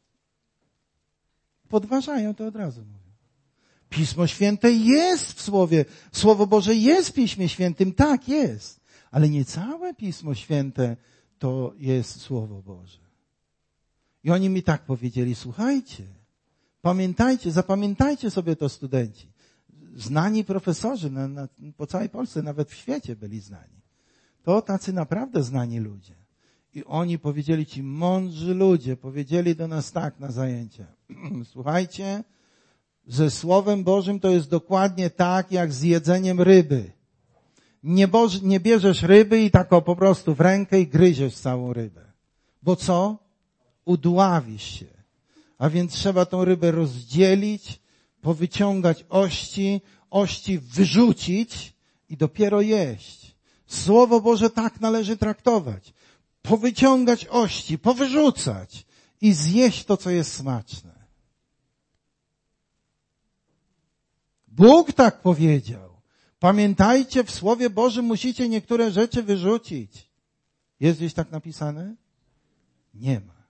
S1: Podważają to od razu, mówią. Pismo Święte jest w Słowie. Słowo Boże jest w Piśmie Świętym. Tak, jest. Ale nie całe Pismo Święte to jest Słowo Boże. I oni mi tak powiedzieli, słuchajcie, pamiętajcie, zapamiętajcie sobie to studenci. Znani profesorzy na, na, po całej Polsce, nawet w świecie byli znani. To tacy naprawdę znani ludzie. I oni powiedzieli, ci mądrzy ludzie, powiedzieli do nas tak na zajęcia. Słuchajcie, ze Słowem Bożym to jest dokładnie tak, jak z jedzeniem ryby. Nie, boż, nie bierzesz ryby i tak o po prostu w rękę i gryziesz całą rybę. Bo co? Udławisz się. A więc trzeba tą rybę rozdzielić, powyciągać ości, ości wyrzucić i dopiero jeść. Słowo Boże tak należy traktować. Powyciągać ości, powyrzucać i zjeść to, co jest smaczne. Bóg tak powiedział. Pamiętajcie, w Słowie Bożym musicie niektóre rzeczy wyrzucić. Jest gdzieś tak napisane? Nie ma.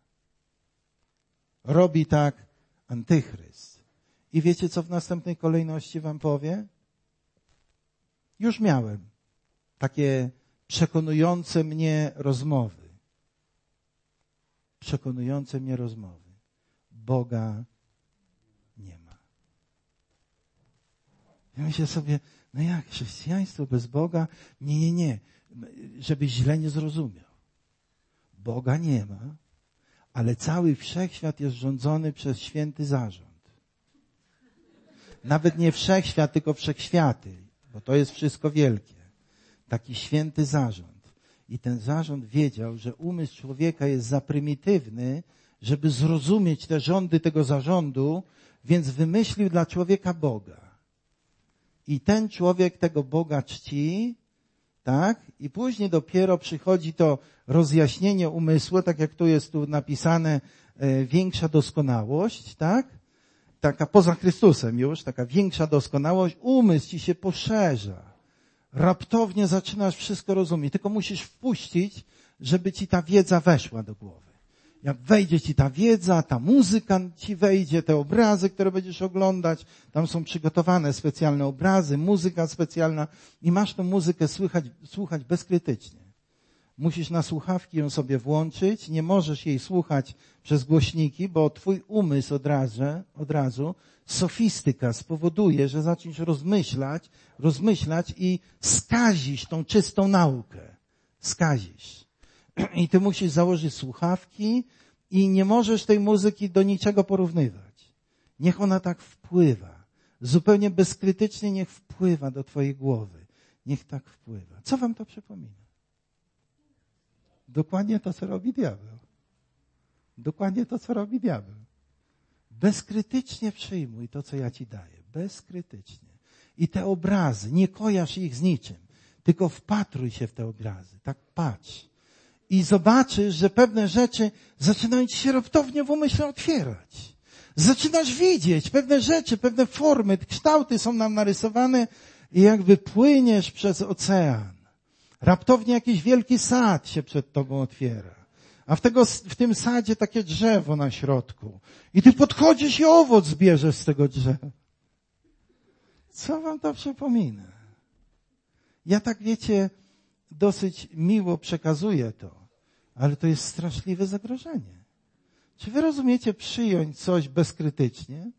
S1: Robi tak Antychryst. I wiecie, co w następnej kolejności wam powie? Już miałem takie przekonujące mnie rozmowy. Przekonujące mnie rozmowy. Boga nie ma. Ja myślę sobie, No jak, chrześcijaństwo bez Boga? Nie, nie, nie. Żebyś źle nie zrozumiał. Boga nie ma, ale cały wszechświat jest rządzony przez święty zarząd. Nawet nie wszechświat, tylko wszechświaty, bo to jest wszystko wielkie. Taki święty zarząd. I ten zarząd wiedział, że umysł człowieka jest za prymitywny, żeby zrozumieć te rządy tego zarządu, więc wymyślił dla człowieka Boga. I ten człowiek tego Boga czci, tak? I później dopiero przychodzi to rozjaśnienie umysłu, tak jak tu jest tu napisane, e, większa doskonałość, tak? Taka poza Chrystusem już, taka większa doskonałość, umysł ci się poszerza. Raptownie zaczynasz wszystko rozumieć, tylko musisz wpuścić, żeby ci ta wiedza weszła do głowy. Jak wejdzie ci ta wiedza, ta muzyka ci wejdzie, te obrazy, które będziesz oglądać, tam są przygotowane specjalne obrazy, muzyka specjalna i masz tą muzykę słychać, słuchać bezkrytycznie. Musisz na słuchawki ją sobie włączyć, nie możesz jej słuchać przez głośniki, bo twój umysł od razu, od razu sofistyka spowoduje, że zaczniesz rozmyślać, rozmyślać i skazisz tą czystą naukę. Skazisz. I ty musisz założyć słuchawki i nie możesz tej muzyki do niczego porównywać. Niech ona tak wpływa. Zupełnie bezkrytycznie niech wpływa do twojej głowy. Niech tak wpływa. Co wam to przypomina? Dokładnie to, co robi diabeł. Dokładnie to, co robi diabeł. Bezkrytycznie przyjmuj to, co ja ci daję. Bezkrytycznie. I te obrazy, nie kojarz ich z niczym, tylko wpatruj się w te obrazy. Tak patrz. I zobaczysz, że pewne rzeczy zaczynają ci się raptownie w umyśle otwierać. Zaczynasz widzieć pewne rzeczy, pewne formy, kształty są nam narysowane i jakby płyniesz przez ocean. Raptownie jakiś wielki sad się przed tobą otwiera. A w, tego, w tym sadzie takie drzewo na środku. I ty podchodzisz i owoc zbierzesz z tego drzewa. Co wam to przypomina? Ja tak, wiecie, dosyć miło przekazuję to, ale to jest straszliwe zagrożenie. Czy wy rozumiecie przyjąć coś bezkrytycznie?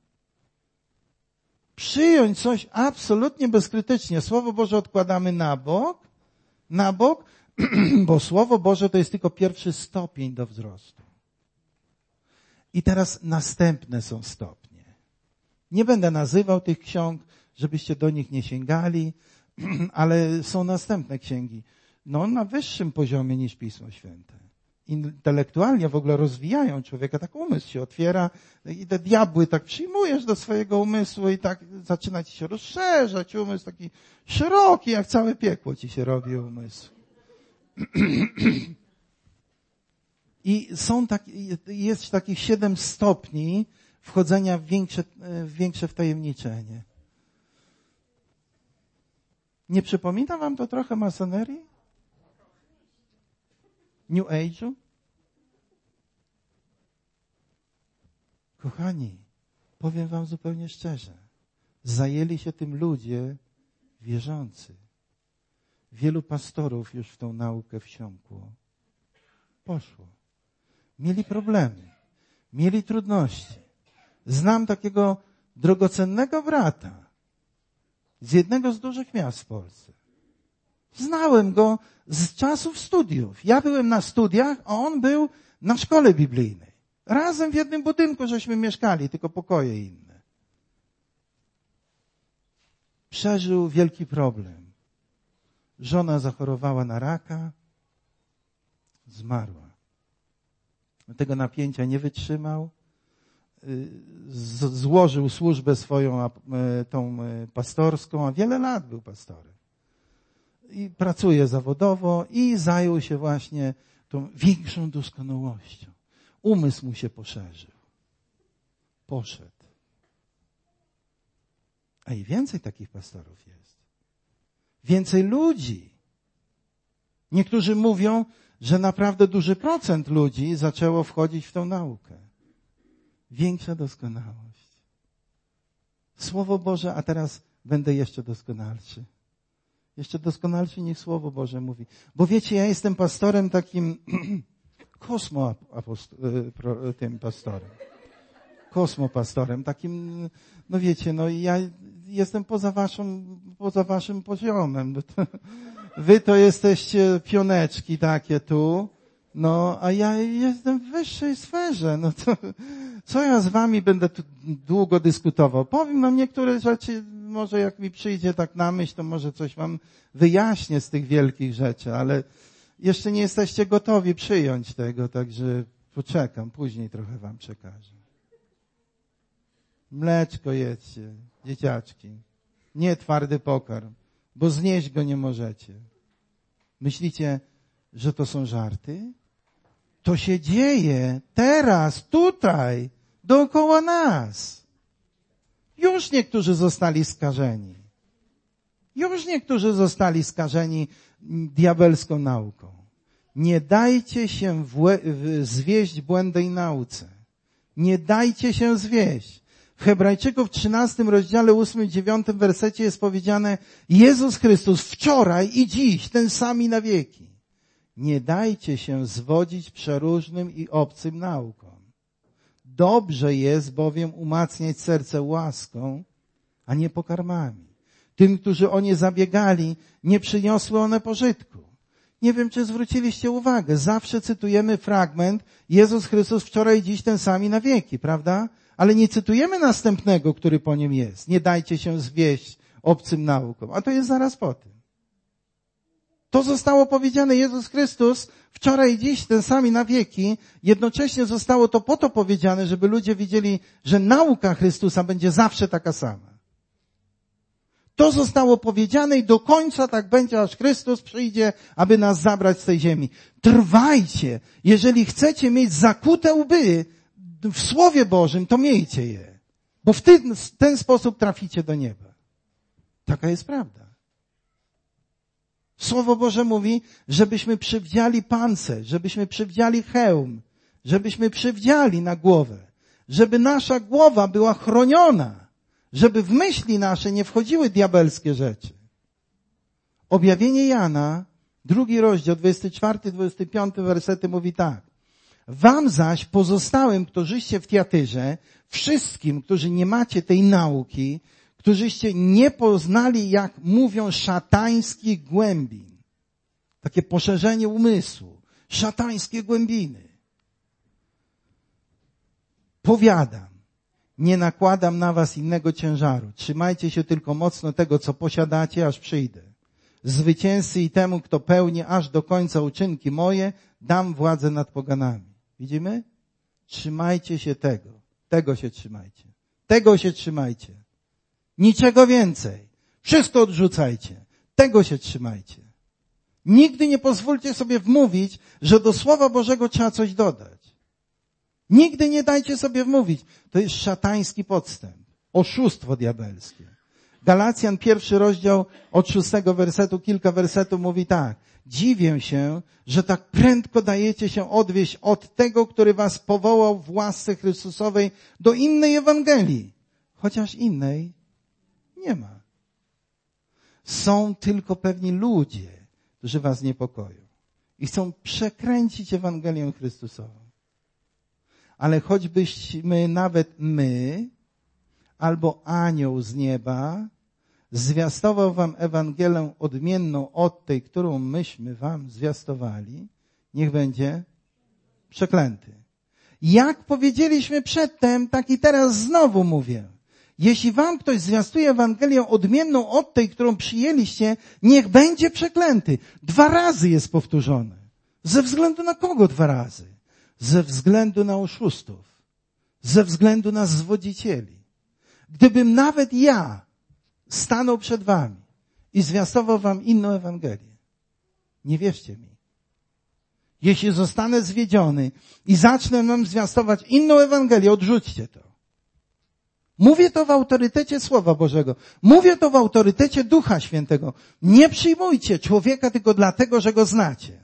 S1: Przyjąć coś absolutnie bezkrytycznie. Słowo Boże odkładamy na bok, na bok, bo Słowo Boże to jest tylko pierwszy stopień do wzrostu. I teraz następne są stopnie. Nie będę nazywał tych ksiąg, żebyście do nich nie sięgali, ale są następne księgi. No, na wyższym poziomie niż Pismo Święte. Intelektualnie w ogóle rozwijają człowieka, tak umysł się otwiera i te diabły tak przyjmujesz do swojego umysłu i tak zaczyna ci się rozszerzać umysł, taki szeroki, jak całe piekło ci się robi umysł. I są tak, jest takich siedem stopni wchodzenia w większe, w większe wtajemniczenie. Nie przypomina wam to trochę masonerii? New Age'u? Kochani, powiem wam zupełnie szczerze. Zajęli się tym ludzie wierzący. Wielu pastorów już w tą naukę wsiąkło. Poszło. Mieli problemy. Mieli trudności. Znam takiego drogocennego brata z jednego z dużych miast w Polsce. Znałem go z czasów studiów. Ja byłem na studiach, a on był na szkole biblijnej. Razem w jednym budynku żeśmy mieszkali, tylko pokoje inne. Przeżył wielki problem. Żona zachorowała na raka, zmarła. Tego napięcia nie wytrzymał. Z- złożył służbę swoją, tą pastorską, a wiele lat był pastorem. I pracuje zawodowo i zajął się właśnie tą większą doskonałością. Umysł mu się poszerzył. Poszedł. A i więcej takich pastorów jest. Więcej ludzi. Niektórzy mówią, że naprawdę duży procent ludzi zaczęło wchodzić w tą naukę. Większa doskonałość. Słowo Boże, a teraz będę jeszcze doskonalszy. Jeszcze doskonalszy niż Słowo Boże mówi. Bo wiecie, ja jestem pastorem takim kosmo tym pastorem. kosmopastorem, takim, no wiecie, no ja jestem poza waszą, poza waszym poziomem. Wy to jesteście pioneczki takie tu, no, a ja jestem w wyższej sferze, no to co ja z wami będę tu długo dyskutował? Powiem wam niektóre rzeczy, może jak mi przyjdzie tak na myśl, to może coś wam wyjaśnię z tych wielkich rzeczy, ale jeszcze nie jesteście gotowi przyjąć tego, także poczekam, później trochę wam przekażę. Mleczko jedźcie, dzieciaczki. Nie twardy pokarm, bo znieść go nie możecie. Myślicie, że to są żarty? To się dzieje teraz, tutaj, dookoła nas. Już niektórzy zostali skażeni. Już niektórzy zostali skażeni diabelską nauką. Nie dajcie się włe- w- zwieść błędnej nauce. Nie dajcie się zwieść. W Hebrajczyków w trzynastym rozdziale, ósmym, dziewiątym wersecie jest powiedziane: Jezus Chrystus wczoraj i dziś, ten sam i na wieki. Nie dajcie się zwodzić przeróżnym i obcym naukom. Dobrze jest bowiem umacniać serce łaską, a nie pokarmami. Tym, którzy o nie zabiegali, nie przyniosły one pożytku. Nie wiem, czy zwróciliście uwagę. Zawsze cytujemy fragment: Jezus Chrystus wczoraj i dziś ten sam i na wieki, prawda? Ale nie cytujemy następnego, który po nim jest. Nie dajcie się zwieść obcym naukom. A to jest zaraz po tym. To zostało powiedziane: Jezus Chrystus wczoraj i dziś ten sam i na wieki. Jednocześnie zostało to po to powiedziane, żeby ludzie widzieli, że nauka Chrystusa będzie zawsze taka sama. To zostało powiedziane i do końca tak będzie, aż Chrystus przyjdzie, aby nas zabrać z tej ziemi. Trwajcie. Jeżeli chcecie mieć zakute łby w Słowie Bożym, to miejcie je. Bo w ten, w ten sposób traficie do nieba. Taka jest prawda. Słowo Boże mówi, żebyśmy przywdziali pancerz, żebyśmy przywdziali hełm, żebyśmy przywdziali na głowę, żeby nasza głowa była chroniona, żeby w myśli nasze nie wchodziły diabelskie rzeczy. Objawienie Jana, drugi rozdział, dwudziesty czwarty, dwudziesty piąty wersety mówi tak: Wam zaś pozostałym, którzyście w Tiatyrze, wszystkim, którzy nie macie tej nauki, którzyście nie poznali, jak mówią, szatańskich głębin. Takie poszerzenie umysłu. Szatańskie głębiny. Powiadam, nie nakładam na was innego ciężaru. Trzymajcie się tylko mocno tego, co posiadacie, aż przyjdę. Zwycięzcy i temu, kto pełni aż do końca uczynki moje, dam władzę nad poganami. Widzimy? Trzymajcie się tego. Tego się trzymajcie. Tego się trzymajcie. Niczego więcej. Wszystko odrzucajcie. Tego się trzymajcie. Nigdy nie pozwólcie sobie wmówić, że do Słowa Bożego trzeba coś dodać. Nigdy nie dajcie sobie wmówić. To jest szatański podstęp. Oszustwo diabelskie. Galacjan, pierwszy rozdział, od szóstego wersetu, kilka wersetów mówi tak: Dziwię się, że tak prędko dajecie się odwieść od tego, który was powołał w łasce Chrystusowej do innej Ewangelii. Chociaż innej nie ma. Są tylko pewni ludzie, którzy was niepokoją i chcą przekręcić Ewangelię Chrystusową. Ale choćbyśmy nawet my, albo anioł z nieba, zwiastował wam Ewangelię odmienną od tej, którą myśmy wam zwiastowali, niech będzie przeklęty. Jak powiedzieliśmy przedtem, tak i teraz znowu mówię. Jeśli wam ktoś zwiastuje Ewangelię odmienną od tej, którą przyjęliście, niech będzie przeklęty. Dwa razy jest powtórzone. Ze względu na kogo dwa razy? Ze względu na oszustów. Ze względu na zwodzicieli. Gdybym nawet ja stanął przed wami i zwiastował wam inną Ewangelię, nie wierzcie mi. Jeśli zostanę zwiedziony i zacznę wam zwiastować inną Ewangelię, odrzućcie to. Mówię to w autorytecie Słowa Bożego. Mówię to w autorytecie Ducha Świętego. Nie przyjmujcie człowieka tylko dlatego, że go znacie.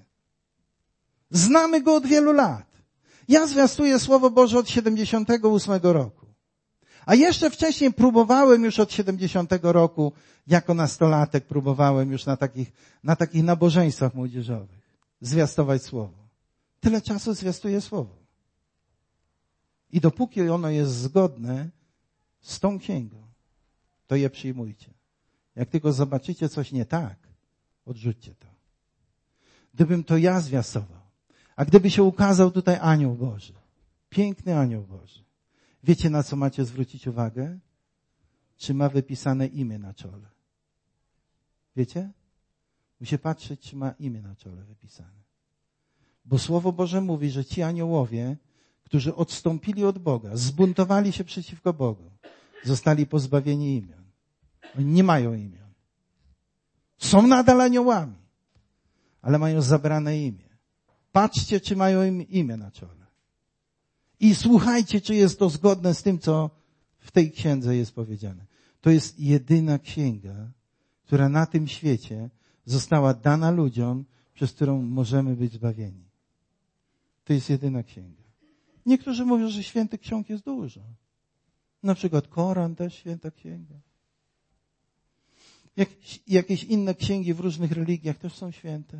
S1: Znamy go od wielu lat. Ja zwiastuję Słowo Boże od siedemdziesiątego ósmego roku. A jeszcze wcześniej próbowałem już od siedemdziesiątego roku, jako nastolatek próbowałem już na takich, na takich nabożeństwach młodzieżowych zwiastować Słowo. Tyle czasu zwiastuję Słowo. I dopóki ono jest zgodne z tą księgą, to je przyjmujcie. Jak tylko zobaczycie coś nie tak, odrzućcie to. Gdybym to ja zwiastował, a gdyby się ukazał tutaj anioł Boży, piękny anioł Boży, wiecie, na co macie zwrócić uwagę? Czy ma wypisane imię na czole? Wiecie? Musicie patrzeć, czy ma imię na czole wypisane. Bo Słowo Boże mówi, że ci aniołowie, którzy odstąpili od Boga, zbuntowali się przeciwko Bogu, zostali pozbawieni imion. Oni nie mają imion. Są nadal aniołami, ale mają zabrane imię. Patrzcie, czy mają im imię na czole. I słuchajcie, czy jest to zgodne z tym, co w tej księdze jest powiedziane. To jest jedyna księga, która na tym świecie została dana ludziom, przez którą możemy być zbawieni. To jest jedyna księga. Niektórzy mówią, że świętych ksiąg jest dużo. Na przykład Koran też święta księga. Jak, jakieś inne księgi w różnych religiach też są święte.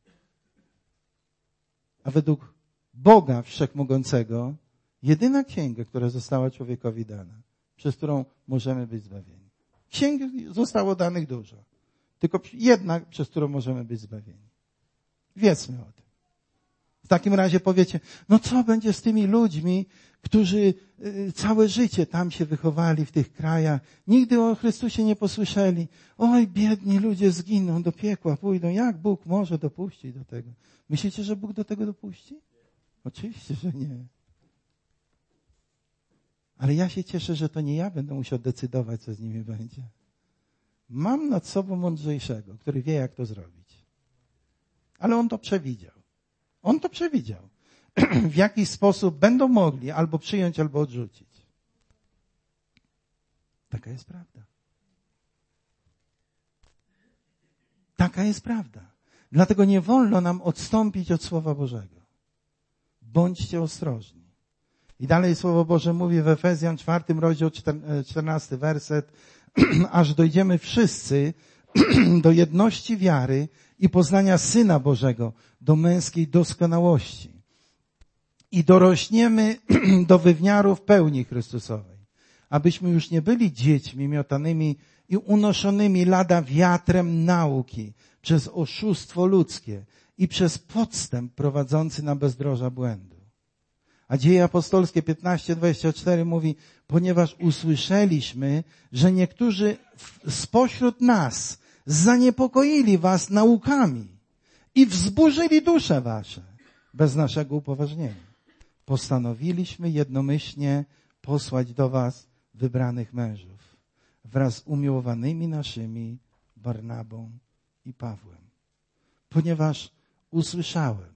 S1: A według Boga Wszechmogącego jedyna księga, która została człowiekowi dana, przez którą możemy być zbawieni. Księg zostało danych dużo. Tylko jedna, przez którą możemy być zbawieni. Wiedzmy o tym. W takim razie powiecie, no co będzie z tymi ludźmi, którzy całe życie tam się wychowali w tych krajach, nigdy o Chrystusie nie posłyszeli. Oj, biedni ludzie zginą, do piekła pójdą. Jak Bóg może dopuścić do tego? Myślicie, że Bóg do tego dopuści? Oczywiście, że nie. Ale ja się cieszę, że to nie ja będę musiał decydować, co z nimi będzie. Mam nad sobą mądrzejszego, który wie, jak to zrobić. Ale on to przewidział. On to przewidział. W jakiś sposób będą mogli albo przyjąć, albo odrzucić. Taka jest prawda. Taka jest prawda. Dlatego nie wolno nam odstąpić od Słowa Bożego. Bądźcie ostrożni. I dalej Słowo Boże mówi w Efezjan czwartym rozdział czternasty werset, aż dojdziemy wszyscy do jedności wiary i poznania Syna Bożego, do męskiej doskonałości. I dorośniemy do wymiarów pełni Chrystusowej, abyśmy już nie byli dziećmi miotanymi i unoszonymi lada wiatrem nauki, przez oszustwo ludzkie i przez podstęp prowadzący na bezdroża błędu. A Dzieje Apostolskie piętnaście dwadzieścia cztery mówi, ponieważ usłyszeliśmy, że niektórzy spośród nas zaniepokoili was naukami i wzburzyli dusze wasze bez naszego upoważnienia. Postanowiliśmy jednomyślnie posłać do was wybranych mężów wraz z umiłowanymi naszymi Barnabą i Pawłem. Ponieważ usłyszałem,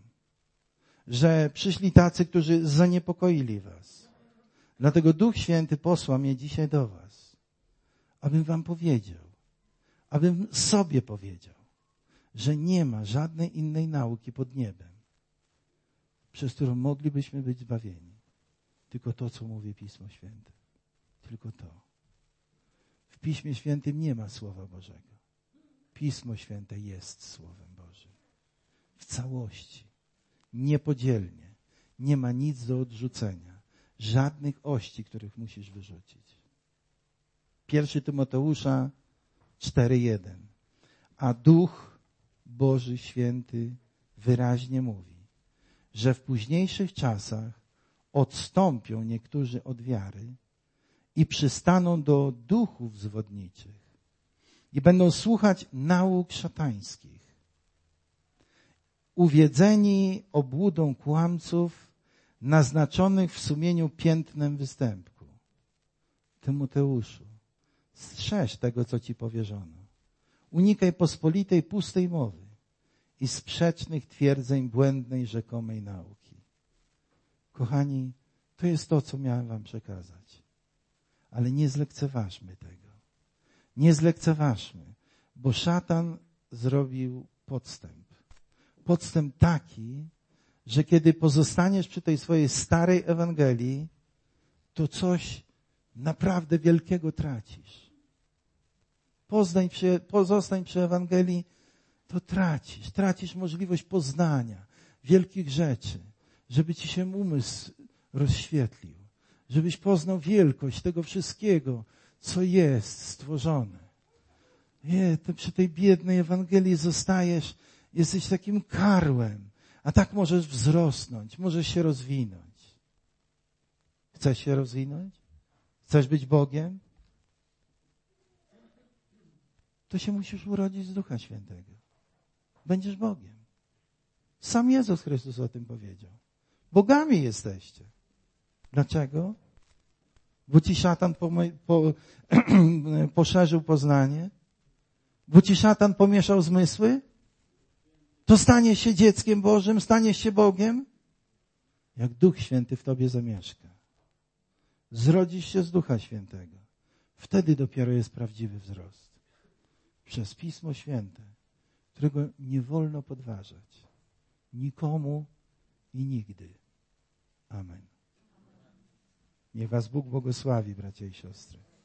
S1: że przyszli tacy, którzy zaniepokoili was. Dlatego Duch Święty posłał mnie dzisiaj do was, abym wam powiedział, abym sobie powiedział, że nie ma żadnej innej nauki pod niebem, przez którą moglibyśmy być zbawieni. Tylko to, co mówi Pismo Święte. Tylko to. W Piśmie Świętym nie ma Słowa Bożego. Pismo Święte jest Słowem Bożym. W całości. Niepodzielnie. Nie ma nic do odrzucenia. Żadnych ości, których musisz wyrzucić. Pierwszy Tymoteusza cztery jeden. A Duch Boży Święty wyraźnie mówi, że w późniejszych czasach odstąpią niektórzy od wiary i przystaną do duchów zwodniczych i będą słuchać nauk szatańskich. Uwiedzeni obłudą kłamców naznaczonych w sumieniu piętnem występku. Tymoteuszu, strzeż tego, co ci powierzono. Unikaj pospolitej, pustej mowy i sprzecznych twierdzeń błędnej, rzekomej nauki. Kochani, to jest to, co miałem wam przekazać. Ale nie zlekceważmy tego. Nie zlekceważmy, bo szatan zrobił podstęp. Podstęp taki, że kiedy pozostaniesz przy tej swojej starej Ewangelii, to coś naprawdę wielkiego tracisz. Poznań przy, pozostań przy Ewangelii, to tracisz. Tracisz możliwość poznania wielkich rzeczy, żeby ci się umysł rozświetlił. żebyś poznał wielkość tego wszystkiego, co jest stworzone. Nie, ty przy tej biednej Ewangelii zostajesz, jesteś takim karłem, a tak możesz wzrosnąć, możesz się rozwinąć. Chcesz się rozwinąć? Chcesz być Bogiem? To się musisz urodzić z Ducha Świętego. Będziesz Bogiem. Sam Jezus Chrystus o tym powiedział. Bogami jesteście. Dlaczego? Bo ci szatan po, po, poszerzył poznanie? Bo ci szatan pomieszał zmysły? To staniesz się dzieckiem Bożym, staniesz się Bogiem? Jak Duch Święty w tobie zamieszka. Zrodzisz się z Ducha Świętego. Wtedy dopiero jest prawdziwy wzrost. Przez Pismo Święte, którego nie wolno podważać. Nikomu i nigdy. Amen. Niech was Bóg błogosławi, bracia i siostry.